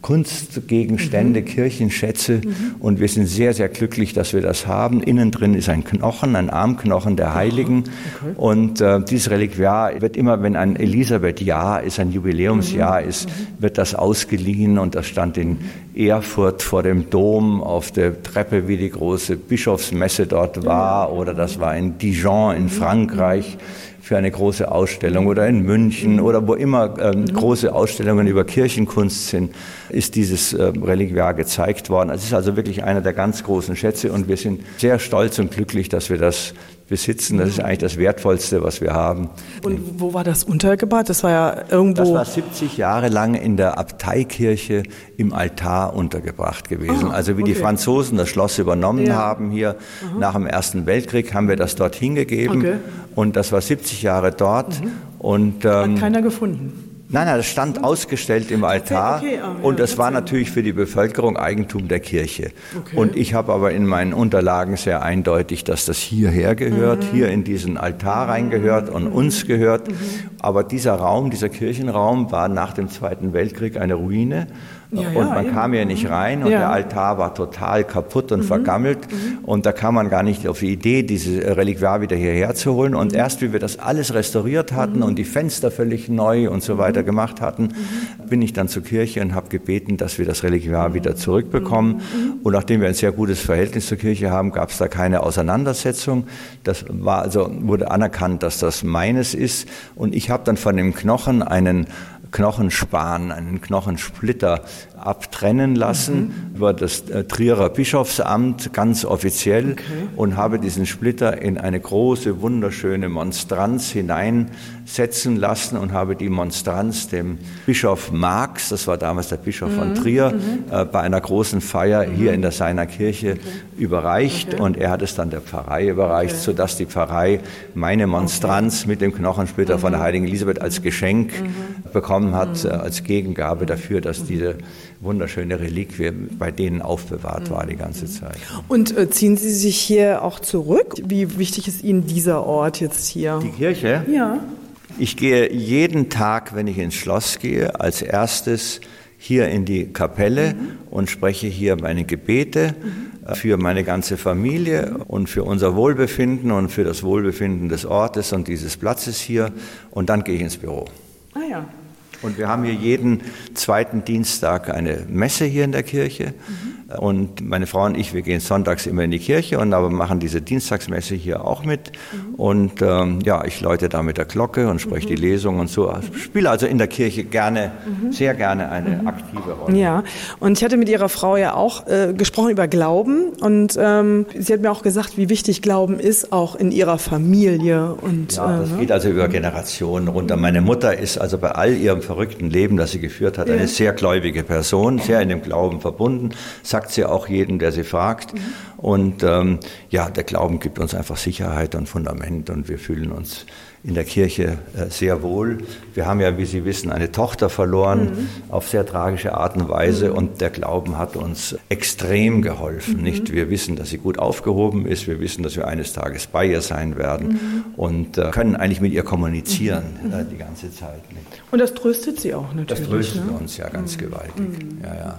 Kunstgegenstände, mhm. Kirchenschätze mhm. und wir sind sehr, sehr glücklich, dass wir das haben. Innen drin ist ein Knochen, ein Armknochen der Heiligen okay. und äh, dieses Reliquiar wird immer, wenn ein Elisabeth-Jahr ist, ein Jubiläumsjahr mhm. ist, wird das ausgeliehen und das stand in Erfurt vor dem Dom auf der Treppe, wie die große Bischofsmesse dort war, oder das war in Dijon in Frankreich für eine große Ausstellung oder in München oder wo immer ähm, große Ausstellungen über Kirchenkunst sind, ist dieses äh, Reliquiar gezeigt worden. Es ist also wirklich einer der ganz großen Schätze und wir sind sehr stolz und glücklich, dass wir das besitzen. Das ist eigentlich das Wertvollste, was wir haben. Und wo war das untergebracht? Das war ja irgendwo... Das war siebzig Jahre lang in der Abteikirche im Altar untergebracht gewesen. Ah, also wie okay. die Franzosen das Schloss übernommen ja. haben hier Aha. nach dem Ersten Weltkrieg, haben wir das dort hingegeben. Okay. Und das war siebzig Jahre dort. Mhm. Und, ähm, hat keiner gefunden? Nein, nein, das stand ausgestellt im Altar okay, okay, ah, ja, und das war natürlich für die Bevölkerung Eigentum der Kirche. Okay. Und ich habe aber in meinen Unterlagen sehr eindeutig, dass das hierher gehört, mhm. hier in diesen Altar reingehört und mhm. uns gehört. Mhm. Aber dieser Raum, dieser Kirchenraum war nach dem Zweiten Weltkrieg eine Ruine. Ja, und man ja, kam hier nicht rein und ja. der Altar war total kaputt und mhm. vergammelt mhm. und da kam man gar nicht auf die Idee, diese Reliquiar wieder hierher zu holen. Und mhm. erst wie wir das alles restauriert hatten mhm. und die Fenster völlig neu und so weiter gemacht hatten, mhm. bin ich dann zur Kirche und habe gebeten, dass wir das Reliquiar wieder zurückbekommen. Mhm. Und nachdem wir ein sehr gutes Verhältnis zur Kirche haben, gab es da keine Auseinandersetzung. Das war also, wurde anerkannt, dass das meines ist. Und ich habe dann von dem Knochen einen Knochenspan, einen Knochensplitter abtrennen lassen mhm. über das äh, Trierer Bischofsamt, ganz offiziell, okay. und habe diesen Splitter in eine große, wunderschöne Monstranz hineinsetzen lassen und habe die Monstranz dem Bischof Marx, das war damals der Bischof mhm. von Trier, mhm. äh, bei einer großen Feier mhm. hier in der seiner Kirche okay. überreicht okay. und er hat es dann der Pfarrei überreicht, okay. sodass die Pfarrei meine Monstranz okay. mit dem Knochensplitter mhm. von der Heiligen Elisabeth als Geschenk mhm. bekommen hat, mhm. äh, als Gegengabe dafür, dass mhm. diese wunderschöne Reliquie bei denen aufbewahrt war die ganze Zeit. Und äh, ziehen Sie sich hier auch zurück? Wie wichtig ist Ihnen dieser Ort jetzt hier? Die Kirche? Ja. Ich gehe jeden Tag, wenn ich ins Schloss gehe, als erstes hier in die Kapelle mhm. und spreche hier meine Gebete mhm. für meine ganze Familie und für unser Wohlbefinden und für das Wohlbefinden des Ortes und dieses Platzes hier. Und dann gehe ich ins Büro. Ah ja. Und wir haben hier jeden zweiten Dienstag eine Messe hier in der Kirche. Mhm. Und meine Frau und ich, wir gehen sonntags immer in die Kirche und aber machen diese Dienstagsmesse hier auch mit. Mhm. Und ähm, ja, ich läute da mit der Glocke und spreche mhm. die Lesung und so. Ich spiele also in der Kirche gerne, mhm. sehr gerne eine mhm. aktive Rolle. Ja, und ich hatte mit Ihrer Frau ja auch äh, gesprochen über Glauben. Und ähm, sie hat mir auch gesagt, wie wichtig Glauben ist, auch in ihrer Familie. Und, ja, das äh, geht also über Generationen runter. Meine Mutter ist also bei all ihrem verrückten Leben, das sie geführt hat, ja. eine sehr gläubige Person, sehr in dem Glauben verbunden, sagt sie auch jedem, der sie fragt. Mhm. Und ähm, ja, der Glauben gibt uns einfach Sicherheit und Fundament und wir fühlen uns in der Kirche äh, sehr wohl. Wir haben ja, wie Sie wissen, eine Tochter verloren, mhm. auf sehr tragische Art und Weise mhm. und der Glauben hat uns extrem geholfen. Mhm. Nicht? Wir wissen, dass sie gut aufgehoben ist, wir wissen, dass wir eines Tages bei ihr sein werden mhm. und äh, können eigentlich mit ihr kommunizieren mhm. äh, die ganze Zeit. Nicht? Und das tröstet Sie auch natürlich. Das tröstet ne? uns ja ganz mhm. gewaltig. Mhm. Ja, ja.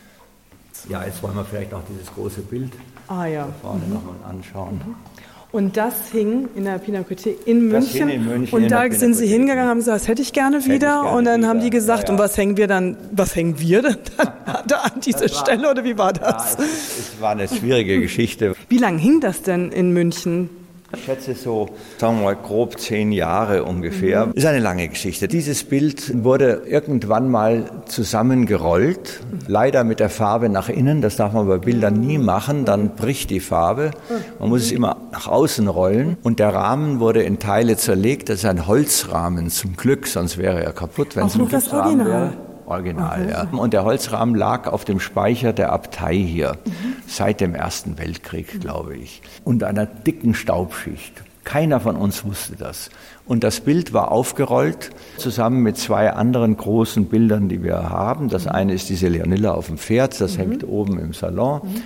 Ja, jetzt wollen wir vielleicht noch dieses große Bild ah, ja. da vorne mhm. nochmal anschauen. Mhm. Und das hing in der Pinakothek in München. in München. Und da sind Sie hingegangen, haben gesagt, das hätte ich gerne wieder. Ich gerne und dann wieder. haben die gesagt, ja, ja. und was hängen wir dann, was hängen wir denn dann da an diese war, Stelle oder wie war das? Ja, es, es war eine schwierige Geschichte. Wie lange hing das denn in München? Ich schätze so, sagen wir mal, grob zehn Jahre ungefähr. Mhm. Ist eine lange Geschichte. Dieses Bild wurde irgendwann mal zusammengerollt, mhm. leider mit der Farbe nach innen. Das darf man bei Bildern nie machen, dann bricht die Farbe. Man muss es immer nach außen rollen. Und der Rahmen wurde in Teile zerlegt. Das ist ein Holzrahmen zum Glück, sonst wäre er kaputt, wenn es ein Gipsrahmen wäre. Original, okay. ja. Und der Holzrahmen lag auf dem Speicher der Abtei hier, mhm. seit dem Ersten Weltkrieg, mhm. glaube ich, unter einer dicken Staubschicht. Keiner von uns wusste das. Und das Bild war aufgerollt, zusammen mit zwei anderen großen Bildern, die wir haben. Das eine ist diese Leonilla auf dem Pferd, das mhm. hängt oben im Salon. Mhm.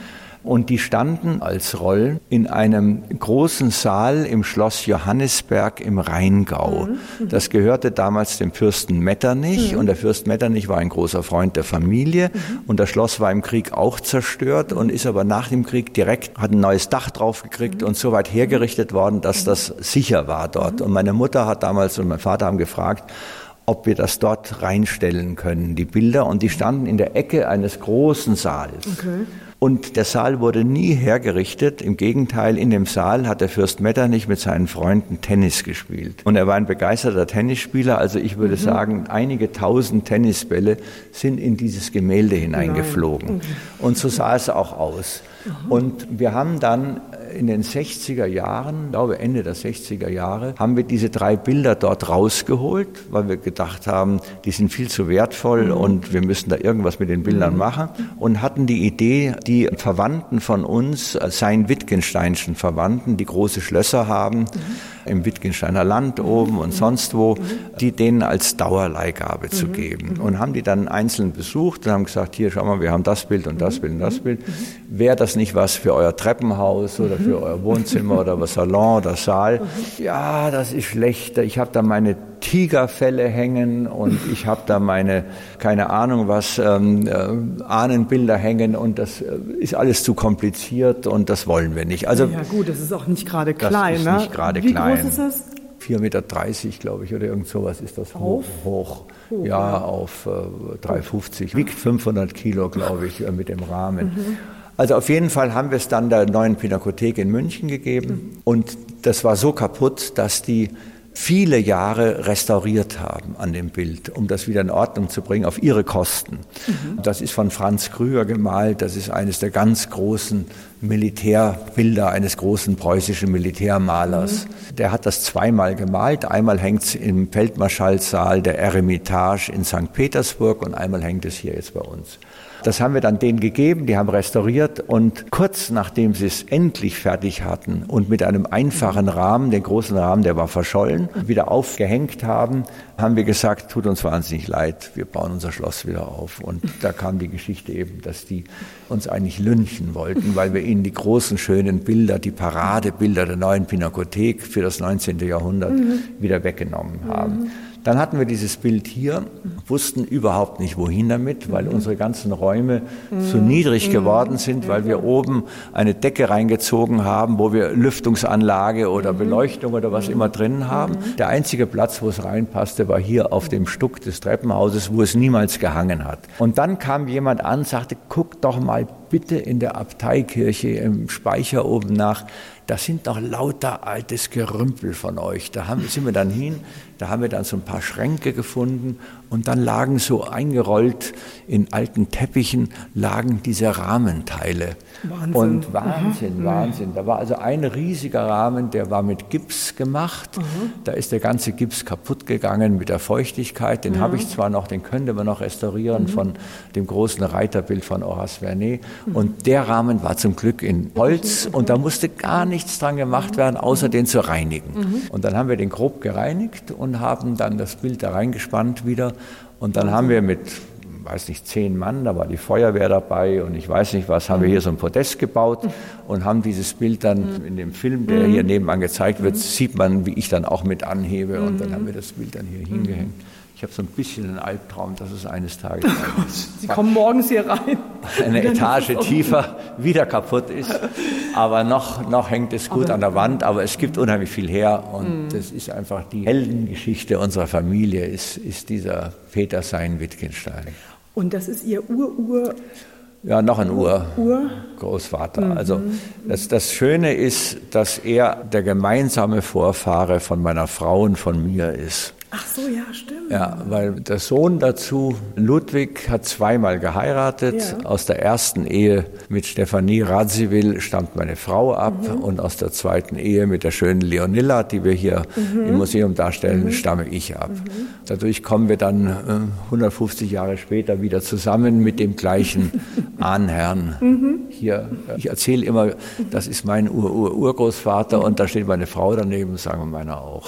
Und die standen als Rollen in einem großen Saal im Schloss Johannisberg im Rheingau. Mhm. Das gehörte damals dem Fürsten Metternich. Mhm. Und der Fürst Metternich war ein großer Freund der Familie. Mhm. Und das Schloss war im Krieg auch zerstört und ist aber nach dem Krieg direkt, hat ein neues Dach drauf gekriegt mhm. und so weit hergerichtet worden, dass das sicher war dort. Mhm. Und meine Mutter hat damals und mein Vater haben gefragt, ob wir das dort reinstellen können, die Bilder. Und die standen in der Ecke eines großen Saals. Okay. Und der Saal wurde nie hergerichtet. Im Gegenteil, in dem Saal hat der Fürst Metternich mit seinen Freunden Tennis gespielt. Und er war ein begeisterter Tennisspieler. Also ich würde mhm. sagen, einige tausend Tennisbälle sind in dieses Gemälde hineingeflogen. Mhm. Und so sah es auch aus. Mhm. Und wir haben dann in den sechziger Jahren, ich glaube Ende der sechziger Jahre, haben wir diese drei Bilder dort rausgeholt, weil wir gedacht haben, die sind viel zu wertvoll mhm. und wir müssen da irgendwas mit den Bildern mhm. machen und hatten die Idee, die Verwandten von uns, seien Wittgensteinschen Verwandten, die große Schlösser haben, mhm. im Wittgensteiner Land oben und sonst wo, die denen als Dauerleihgabe mhm. zu geben. Und haben die dann einzeln besucht und haben gesagt, hier, schau mal, wir haben das Bild und das Bild und das Bild. Wäre das nicht was für euer Treppenhaus oder für euer Wohnzimmer oder was Salon oder Saal? Ja, das ist schlecht. Ich habe da meine Tigerfelle hängen und ich habe da meine, keine Ahnung was, ähm, äh, Ahnenbilder hängen und das äh, ist alles zu kompliziert und das wollen wir nicht. Also, ja gut, das ist auch nicht gerade klein. Das ist ne? nicht gerade Wie klein. groß ist das? vier Meter dreißig, glaube ich, oder irgend sowas ist das hoch. hoch. hoch ja, ja, auf äh, drei Meter fünfzig. Wiegt fünfhundert Kilo, glaube ich, äh, mit dem Rahmen. Mhm. Also auf jeden Fall haben wir es dann der Neuen Pinakothek in München gegeben. Mhm. Und das war so kaputt, dass die viele Jahre restauriert haben an dem Bild, um das wieder in Ordnung zu bringen, auf ihre Kosten. Mhm. Das ist von Franz Krüger gemalt, das ist eines der ganz großen Militärbilder eines großen preußischen Militärmalers. Mhm. Der hat das zweimal gemalt, einmal hängt es im Feldmarschallsaal der Eremitage in Sankt Petersburg und einmal hängt es hier jetzt bei uns. Das haben wir dann denen gegeben, die haben restauriert und kurz nachdem sie es endlich fertig hatten und mit einem einfachen Rahmen, den großen Rahmen, der war verschollen, wieder aufgehängt haben, haben wir gesagt, tut uns wahnsinnig leid, wir bauen unser Schloss wieder auf. Und da kam die Geschichte eben, dass die uns eigentlich lynchen wollten, weil wir ihnen die großen, schönen Bilder, die Paradebilder der Neuen Pinakothek für das neunzehnte Jahrhundert mhm. wieder weggenommen haben. Mhm. Dann hatten wir dieses Bild hier, wussten überhaupt nicht, wohin damit, weil unsere ganzen Räume zu niedrig geworden sind, weil wir oben eine Decke reingezogen haben, wo wir Lüftungsanlage oder Beleuchtung oder was immer drin haben. Der einzige Platz, wo es reinpasste, war hier auf dem Stuck des Treppenhauses, wo es niemals gehangen hat. Und dann kam jemand an und sagte, guck doch mal bitte in der Abteikirche im Speicher oben nach, das sind doch lauter altes Gerümpel von euch. Da haben, sind wir dann hin, da haben wir dann so ein paar Schränke gefunden und dann lagen so eingerollt in alten Teppichen, lagen diese Rahmenteile. Wahnsinn. Und Wahnsinn, mhm. Wahnsinn. Da war also ein riesiger Rahmen, der war mit Gips gemacht. Mhm. Da ist der ganze Gips kaputt gegangen mit der Feuchtigkeit. Den mhm. habe ich zwar noch, den könnte man noch restaurieren mhm. von dem großen Reiterbild von Horace Vernet. Mhm. Und der Rahmen war zum Glück in Holz und da musste gar nichts dran gemacht werden, außer den zu reinigen. Mhm. Und dann haben wir den grob gereinigt und haben dann das Bild da reingespannt wieder. Und dann haben wir mit, weiß nicht, zehn Mann, da war die Feuerwehr dabei und ich weiß nicht was, haben wir hier so ein Podest gebaut und haben dieses Bild dann in dem Film, der hier nebenan gezeigt wird, sieht man, wie ich dann auch mit anhebe und dann haben wir das Bild dann hier hingehängt. Ich habe so ein bisschen einen Albtraum, dass es eines Tages Sie kommen morgens hier rein. Eine Etage tiefer wieder kaputt ist, aber noch, noch hängt es gut aber, an der Wand, aber es gibt unheimlich viel her und mm. das ist einfach die Heldengeschichte unserer Familie, ist, ist dieser Peter Sayn-Wittgenstein. Und das ist Ihr Ur-Ur... Ja, noch ein Ur, Ur? Großvater. Mhm. Also das, das Schöne ist, dass er der gemeinsame Vorfahre von meiner Frau und von mir ist. Ach so, ja, stimmt. Ja, weil der Sohn dazu, Ludwig, hat zweimal geheiratet. Ja. Aus der ersten Ehe mit Stefanie Radziwill stammt meine Frau ab mhm. und aus der zweiten Ehe mit der schönen Leonilla, die wir hier mhm. im Museum darstellen, mhm. stamme ich ab. Mhm. Dadurch kommen wir dann äh, hundertfünfzig Jahre später wieder zusammen mit dem gleichen Ahnherrn. Mhm. Hier, ich erzähle immer, das ist mein Ur-Ur-Urgroßvater mhm. und da steht meine Frau daneben, sagen wir meiner auch.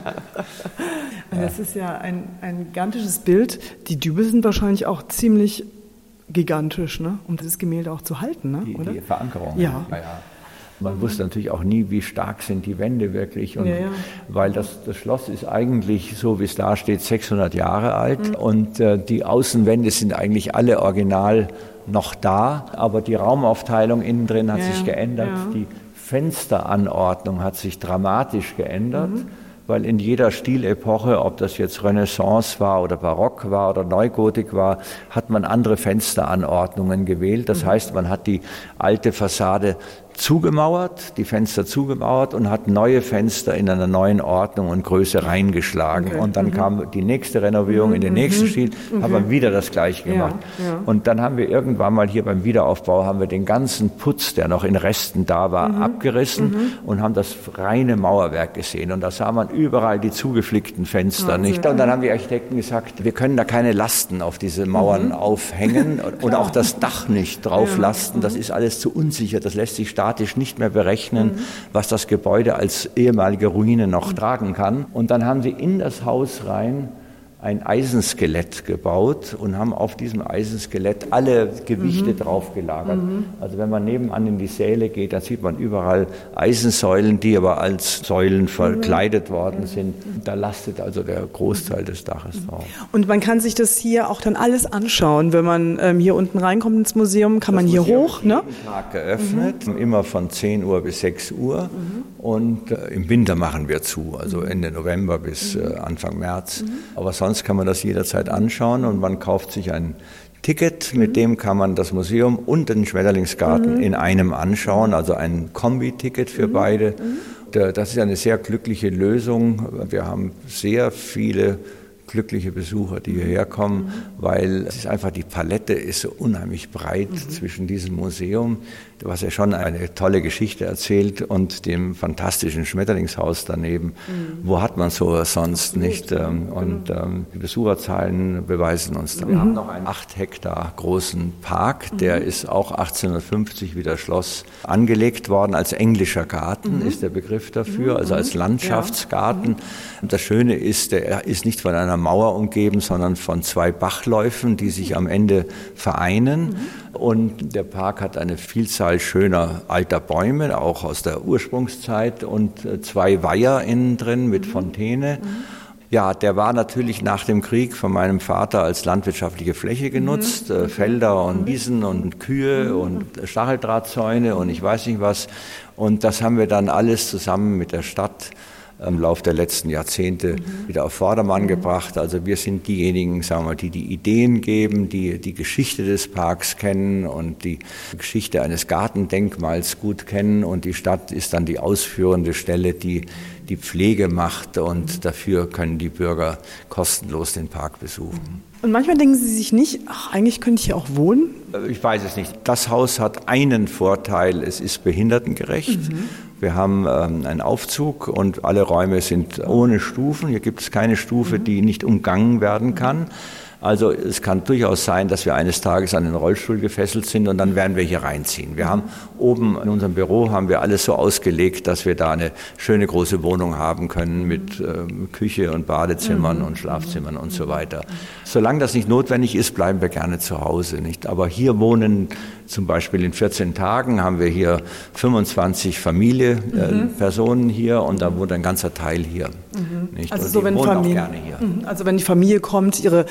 Das ist ja ein, ein gigantisches Bild. Die Dübel sind wahrscheinlich auch ziemlich gigantisch, ne? Um dieses Gemälde auch zu halten, ne? Die, oder? Die Verankerung. Ja. ja, ja. Man wusste natürlich auch nie, wie stark sind die Wände wirklich. Und ja, ja. Weil das, das Schloss ist eigentlich, so wie es da steht, sechshundert Jahre alt. Mhm. Und äh, die Außenwände sind eigentlich alle original noch da. Aber die Raumaufteilung innen drin hat ja, sich geändert. Ja. Die Fensteranordnung hat sich dramatisch geändert. Mhm. Weil in jeder Stilepoche, ob das jetzt Renaissance war oder Barock war oder Neugotik war, hat man andere Fensteranordnungen gewählt. Das mhm. heißt, man hat die alte Fassade zugemauert, die Fenster zugemauert und hat neue Fenster in einer neuen Ordnung und Größe reingeschlagen. Okay. Und dann mhm. kam die nächste Renovierung mhm. in den nächsten Stil, mhm. haben wir wieder das Gleiche gemacht. Ja, ja. Und dann haben wir irgendwann mal hier beim Wiederaufbau, haben wir den ganzen Putz, der noch in Resten da war, mhm. abgerissen mhm. und haben das reine Mauerwerk gesehen. Und da sah man überall die zugeflickten Fenster ja, nicht. Und dann haben die Architekten gesagt, wir können da keine Lasten auf diese Mauern mhm. aufhängen und auch das Dach nicht drauf ja. lasten. Das ist alles zu unsicher, das lässt sich statisch nicht mehr berechnen, mhm. was das Gebäude als ehemalige Ruine noch mhm. tragen kann. Und dann haben sie in das Haus rein ein Eisenskelett gebaut und haben auf diesem Eisenskelett alle Gewichte mhm. draufgelagert. Mhm. Also wenn man nebenan in die Säle geht, dann sieht man überall Eisensäulen, die aber als Säulen verkleidet mhm. worden sind. Da lastet also der Großteil des Daches drauf. Und man kann sich das hier auch dann alles anschauen. Wenn man ähm, hier unten reinkommt ins Museum, kann das man hier Museum hoch. Jeden ne? Tag geöffnet, mhm. immer von zehn Uhr bis sechs Uhr. Mhm. Und äh, im Winter machen wir zu, also Ende November bis äh, Anfang März. Mhm. Aber sonst kann man das jederzeit anschauen und man kauft sich ein Ticket, mit mhm. dem kann man das Museum und den Schmetterlingsgarten mhm. in einem anschauen, also ein Kombi-Ticket für mhm. beide. Mhm. Das ist eine sehr glückliche Lösung. Wir haben sehr viele glückliche Besucher, die hierher kommen, mhm. weil es ist einfach, die Palette ist so unheimlich breit mhm. zwischen diesem Museum, was ja schon eine tolle Geschichte erzählt, und dem fantastischen Schmetterlingshaus daneben. Mhm. Wo hat man sowas sonst Absolut. nicht? Und ähm, die Besucherzahlen beweisen uns das. Mhm. Wir haben noch einen acht Hektar großen Park, der mhm. ist auch achtzehnhundertfünfzig wie das Schloss angelegt worden. Als englischer Garten mhm. ist der Begriff dafür, mhm. also als Landschaftsgarten. Ja. Und das Schöne ist, der ist nicht von einer Mauer umgeben, sondern von zwei Bachläufen, die sich am Ende vereinen. Mhm. Und der Park hat eine Vielzahl schöner alter Bäume, auch aus der Ursprungszeit, und zwei Weiher innen drin mit Fontäne. Mhm. Ja, der war natürlich nach dem Krieg von meinem Vater als landwirtschaftliche Fläche genutzt, mhm. äh, Felder und Wiesen und Kühe mhm. und Stacheldrahtzäune und ich weiß nicht was. Und das haben wir dann alles zusammen mit der Stadt im Laufe der letzten Jahrzehnte mhm. wieder auf Vordermann mhm. gebracht. Also wir sind diejenigen, sagen wir mal, die die Ideen geben, die die Geschichte des Parks kennen und die Geschichte eines Gartendenkmals gut kennen, und die Stadt ist dann die ausführende Stelle, die die Pflege macht, und dafür können die Bürger kostenlos den Park besuchen. Und manchmal denken Sie sich nicht, ach, eigentlich könnte ich hier auch wohnen? Ich weiß es nicht. Das Haus hat einen Vorteil, es ist behindertengerecht. Mhm. Wir haben ähm, einen Aufzug und alle Räume sind ohne Stufen. Hier gibt es keine Stufe, mhm. die nicht umgangen werden kann. Also es kann durchaus sein, dass wir eines Tages an den Rollstuhl gefesselt sind und dann werden wir hier reinziehen. Wir haben oben in unserem Büro haben wir alles so ausgelegt, dass wir da eine schöne große Wohnung haben können mit ähm, Küche und Badezimmern mhm. und Schlafzimmern und so weiter. Solange das nicht notwendig ist, bleiben wir gerne zu Hause, nicht? Aber hier wohnen zum Beispiel in vierzehn Tagen haben wir hier fünfundzwanzig Familie, äh, mhm. Personen hier, und da wohnt ein ganzer Teil hier. Mhm. Nicht? Also, so, wenn Familie, also wenn die Familie kommt, ihre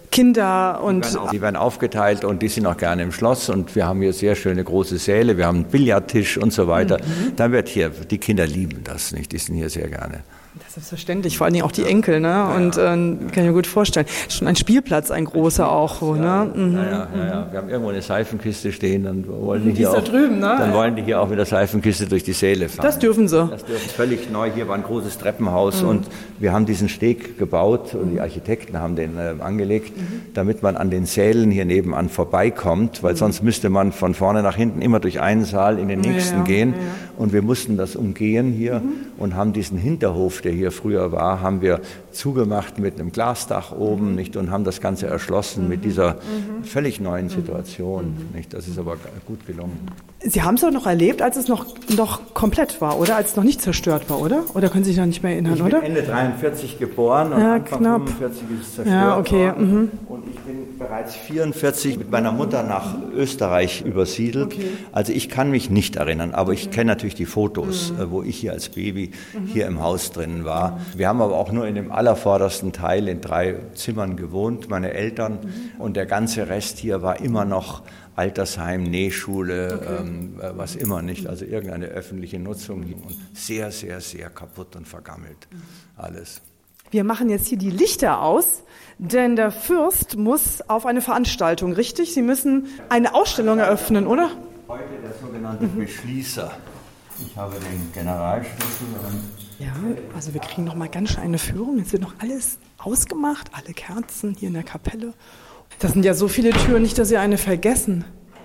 Kinder und... Die werden, auch, die werden aufgeteilt und die sind auch gerne im Schloss, und wir haben hier sehr schöne große Säle, wir haben einen Billardtisch und so weiter. Mhm. Dann wird hier, die Kinder lieben das, nicht? Die sind hier sehr gerne. Das ist selbstverständlich, vor allen Dingen auch die Enkel, ne? Ja, und äh, kann ich mir gut vorstellen. Schon ein Spielplatz, ein großer ein auch, ja, ne? Mhm. Ja, ja, ja, ja. Wir haben irgendwo eine Seifenkiste stehen, dann wollen die, die hier ist auch, da drüben, ne? Dann wollen die hier auch mit der Seifenkiste durch die Säle fahren. Das dürfen sie. Das dürfen völlig neu. Hier war ein großes Treppenhaus, mhm. und wir haben diesen Steg gebaut, und die Architekten haben den äh, angelegt, mhm. damit man an den Sälen hier nebenan vorbeikommt, weil mhm. sonst müsste man von vorne nach hinten immer durch einen Saal in den nächsten ja, gehen. Ja. und wir mussten das umgehen hier mhm. und haben diesen Hinterhof, der hier früher war, haben wir zugemacht mit einem Glasdach oben, nicht, und haben das Ganze erschlossen mhm. mit dieser mhm. völlig neuen Situation. Mhm. Nicht. Das ist aber gut gelungen. Sie haben es doch noch erlebt, als es noch, noch komplett war, oder? Als es noch nicht zerstört war, oder? Oder können Sie sich noch nicht mehr erinnern, ich bin oder? Ende dreiundvierzig geboren und ja, Anfang knapp. fünfundvierzig ist es zerstört ja, okay. worden. Mhm. Und ich bin bereits vierundvierzig mit meiner Mutter nach Österreich übersiedelt. Okay. Also ich kann mich nicht erinnern, aber ich kenne natürlich die Fotos, mhm. wo ich hier als Baby mhm. hier im Haus drin war. Mhm. Wir haben aber auch nur in dem allervordersten Teil in drei Zimmern gewohnt, meine Eltern. Mhm. Und der ganze Rest hier war immer noch Altersheim, Nähschule, okay. ähm, was immer nicht, also irgendeine öffentliche Nutzung und sehr, sehr, sehr kaputt und vergammelt, alles. Wir machen jetzt hier die Lichter aus, denn der Fürst muss auf eine Veranstaltung, richtig? Sie müssen eine Ausstellung eröffnen, oder? Heute der sogenannte mhm. Beschließer. Ich habe den Generalschlüssel. Und ja, also wir kriegen noch mal ganz schön eine Führung. Jetzt wird noch alles ausgemacht, alle Kerzen hier in der Kapelle. Das sind ja so viele Türen, nicht, dass Sie eine vergessen.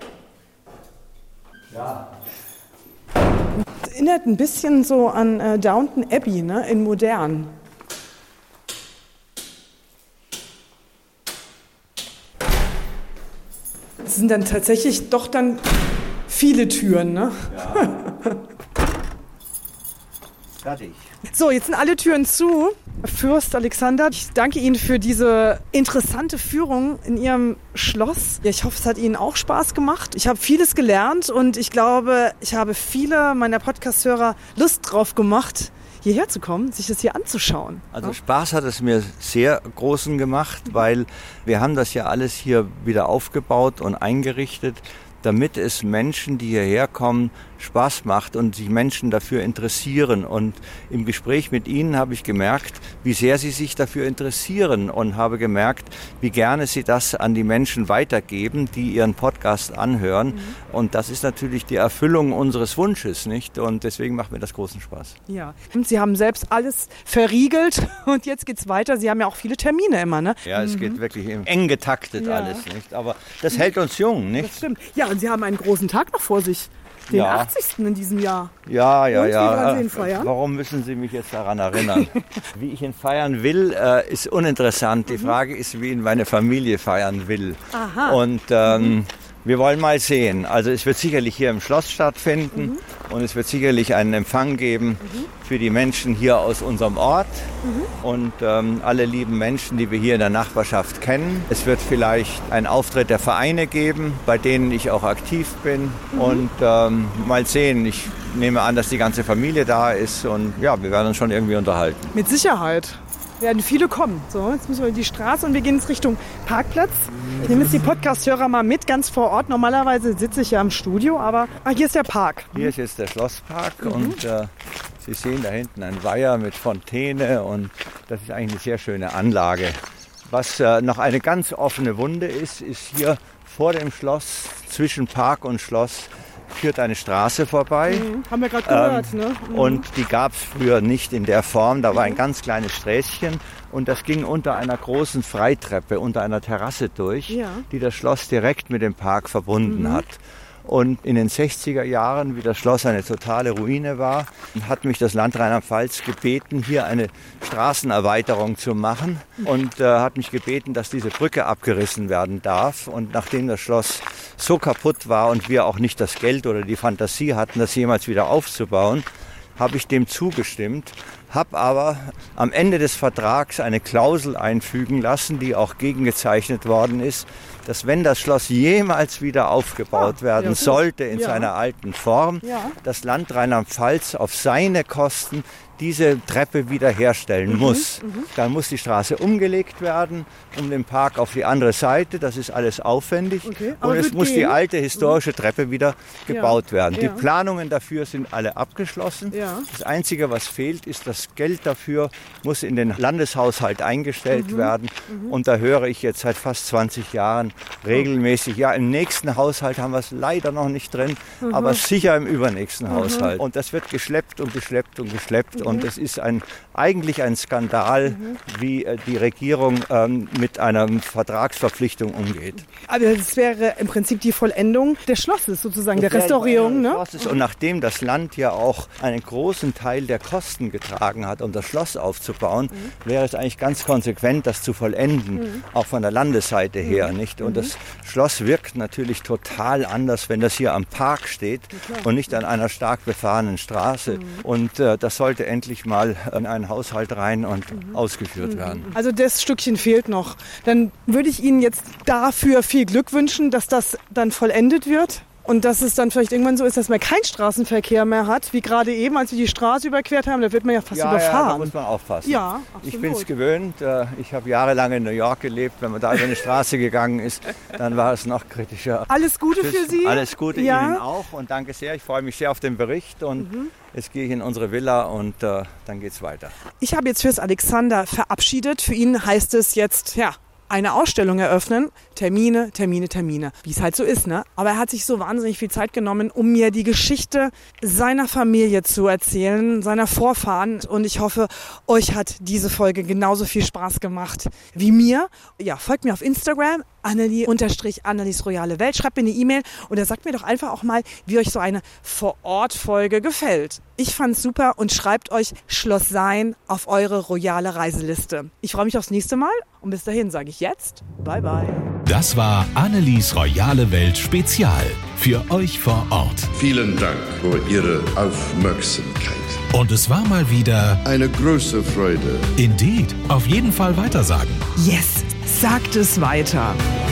Ja. Das erinnert ein bisschen so an äh, Downton Abbey, ne, in modern. Das sind dann tatsächlich doch dann viele Türen, ne? Ja. Fertig. So, jetzt sind alle Türen zu. Fürst Alexander, ich danke Ihnen für diese interessante Führung in Ihrem Schloss. Ja, ich hoffe, es hat Ihnen auch Spaß gemacht. Ich habe vieles gelernt und ich glaube, ich habe viele meiner Podcast-Hörer Lust drauf gemacht, hierher zu kommen, sich das hier anzuschauen. Also Spaß hat es mir sehr großen gemacht, weil wir haben das ja alles hier wieder aufgebaut und eingerichtet, damit es Menschen, die hierher kommen, Spaß macht und sich Menschen dafür interessieren. Und im Gespräch mit Ihnen habe ich gemerkt, wie sehr Sie sich dafür interessieren und habe gemerkt, wie gerne Sie das an die Menschen weitergeben, die Ihren Podcast anhören. Mhm. Und das ist natürlich die Erfüllung unseres Wunsches, nicht? Und deswegen macht mir das großen Spaß. Ja, und Sie haben selbst alles verriegelt und jetzt geht's weiter. Sie haben ja auch viele Termine immer, ne? Ja, es mhm. geht wirklich eng getaktet ja. alles, nicht? Aber das hält uns jung, nicht? Das stimmt. Ja, und Sie haben einen großen Tag noch vor sich. Den ja. achtzigsten in diesem Jahr. Ja, ja, und ja. Wie wollen Sie ihn feiern? Warum müssen Sie mich jetzt daran erinnern? Wie ich ihn feiern will, äh, ist uninteressant. Die mhm. Frage ist, wie ihn meine Familie feiern will. Aha. Und ähm, mhm. wir wollen mal sehen. Also es wird sicherlich hier im Schloss stattfinden mhm. und es wird sicherlich einen Empfang geben mhm. für die Menschen hier aus unserem Ort mhm. und ähm, alle lieben Menschen, die wir hier in der Nachbarschaft kennen. Es wird vielleicht einen Auftritt der Vereine geben, bei denen ich auch aktiv bin mhm. und ähm, mal sehen. Ich nehme an, dass die ganze Familie da ist und ja, wir werden uns schon irgendwie unterhalten. Mit Sicherheit werden viele kommen. So, jetzt müssen wir in die Straße und wir gehen jetzt Richtung Parkplatz. Ich nehme jetzt die Podcast-Hörer mal mit, ganz vor Ort. Normalerweise sitze ich ja im Studio, aber ah, hier ist der Park. Hier ist jetzt der Schlosspark mhm. und äh, Sie sehen da hinten ein Weiher mit Fontäne und das ist eigentlich eine sehr schöne Anlage. Was äh, noch eine ganz offene Wunde ist, ist hier vor dem Schloss, zwischen Park und Schloss, führt eine Straße vorbei. Mhm, haben wir gerade gehört. Ähm, ne? Mhm. Und die gab es früher nicht in der Form. Da war ein ganz kleines Sträßchen und das ging unter einer großen Freitreppe, unter einer Terrasse durch, ja. die das Schloss direkt mit dem Park verbunden mhm. hat. Und in den sechziger Jahren, wie das Schloss eine totale Ruine war, hat mich das Land Rheinland-Pfalz gebeten, hier eine Straßenerweiterung zu machen und äh, hat mich gebeten, dass diese Brücke abgerissen werden darf. Und nachdem das Schloss so kaputt war und wir auch nicht das Geld oder die Fantasie hatten, das jemals wieder aufzubauen, habe ich dem zugestimmt, habe aber am Ende des Vertrags eine Klausel einfügen lassen, die auch gegengezeichnet worden ist, dass wenn das Schloss jemals wieder aufgebaut ah, werden ja, sollte in ja. seiner alten Form, ja. das Land Rheinland-Pfalz auf seine Kosten diese Treppe wiederherstellen mhm, muss. Mhm. Dann muss die Straße umgelegt werden, um den Park auf die andere Seite. Das ist alles aufwendig. Okay, und es muss gehen. die alte historische mhm. Treppe wieder gebaut ja, werden. Die ja. Planungen dafür sind alle abgeschlossen. Ja. Das Einzige, was fehlt, ist das Geld dafür, muss in den Landeshaushalt eingestellt mhm. werden. Mhm. Und da höre ich jetzt seit fast zwanzig Jahren regelmäßig, ja, im nächsten Haushalt haben wir es leider noch nicht drin, mhm. aber sicher im übernächsten mhm. Haushalt. Und das wird geschleppt und geschleppt und geschleppt. Mhm. Und es ist ein, eigentlich ein Skandal, mhm. wie äh, die Regierung ähm, mit einer Vertragsverpflichtung umgeht. Aber das wäre im Prinzip die Vollendung des Schlosses sozusagen, das der Restaurierung. Ne? Schlosses. Und nachdem das Land ja auch einen großen Teil der Kosten getragen hat, um das Schloss aufzubauen, mhm. wäre es eigentlich ganz konsequent, das zu vollenden, mhm. auch von der Landesseite mhm. her. Nicht? Und mhm. das Schloss wirkt natürlich total anders, wenn das hier am Park steht ja, und nicht an einer stark befahrenen Straße. Mhm. Und äh, das sollte endlich mal in einen Haushalt rein und mhm. ausgeführt mhm. werden. Also das Stückchen fehlt noch. Dann würde ich Ihnen jetzt dafür viel Glück wünschen, dass das dann vollendet wird. Und dass es dann vielleicht irgendwann so ist, dass man keinen Straßenverkehr mehr hat, wie gerade eben, als wir die Straße überquert haben, da wird man ja fast ja, überfahren. Ja, da muss man aufpassen. Ja, ich bin es gewöhnt. Ich habe jahrelang in New York gelebt. Wenn man da über eine Straße gegangen ist, dann war es noch kritischer. Alles Gute Tschüss. für Sie. Alles Gute ja. Ihnen auch und danke sehr. Ich freue mich sehr auf den Bericht und mhm. jetzt gehe ich in unsere Villa und äh, dann geht's weiter. Ich habe jetzt Fürst Alexander verabschiedet. Für ihn heißt es jetzt, ja, eine Ausstellung eröffnen, Termine, Termine, Termine, wie es halt so ist, ne? Aber er hat sich so wahnsinnig viel Zeit genommen, um mir die Geschichte seiner Familie zu erzählen, seiner Vorfahren. Und ich hoffe, euch hat diese Folge genauso viel Spaß gemacht wie mir. Ja, folgt mir auf Instagram, Annelie unterstrich Annelies Royale Welt. Schreibt mir eine E-Mail oder sagt mir doch einfach auch mal, wie euch so eine Vor-Ort-Folge gefällt. Ich fand's super und schreibt euch Schloss Sayn auf eure royale Reiseliste. Ich freue mich aufs nächste Mal und bis dahin sage ich jetzt bye bye. Das war Annelies Royale Welt Spezial für euch vor Ort. Vielen Dank für Ihre Aufmerksamkeit. Und es war mal wieder eine große Freude. Indeed, auf jeden Fall weitersagen. Yes, sagt es weiter.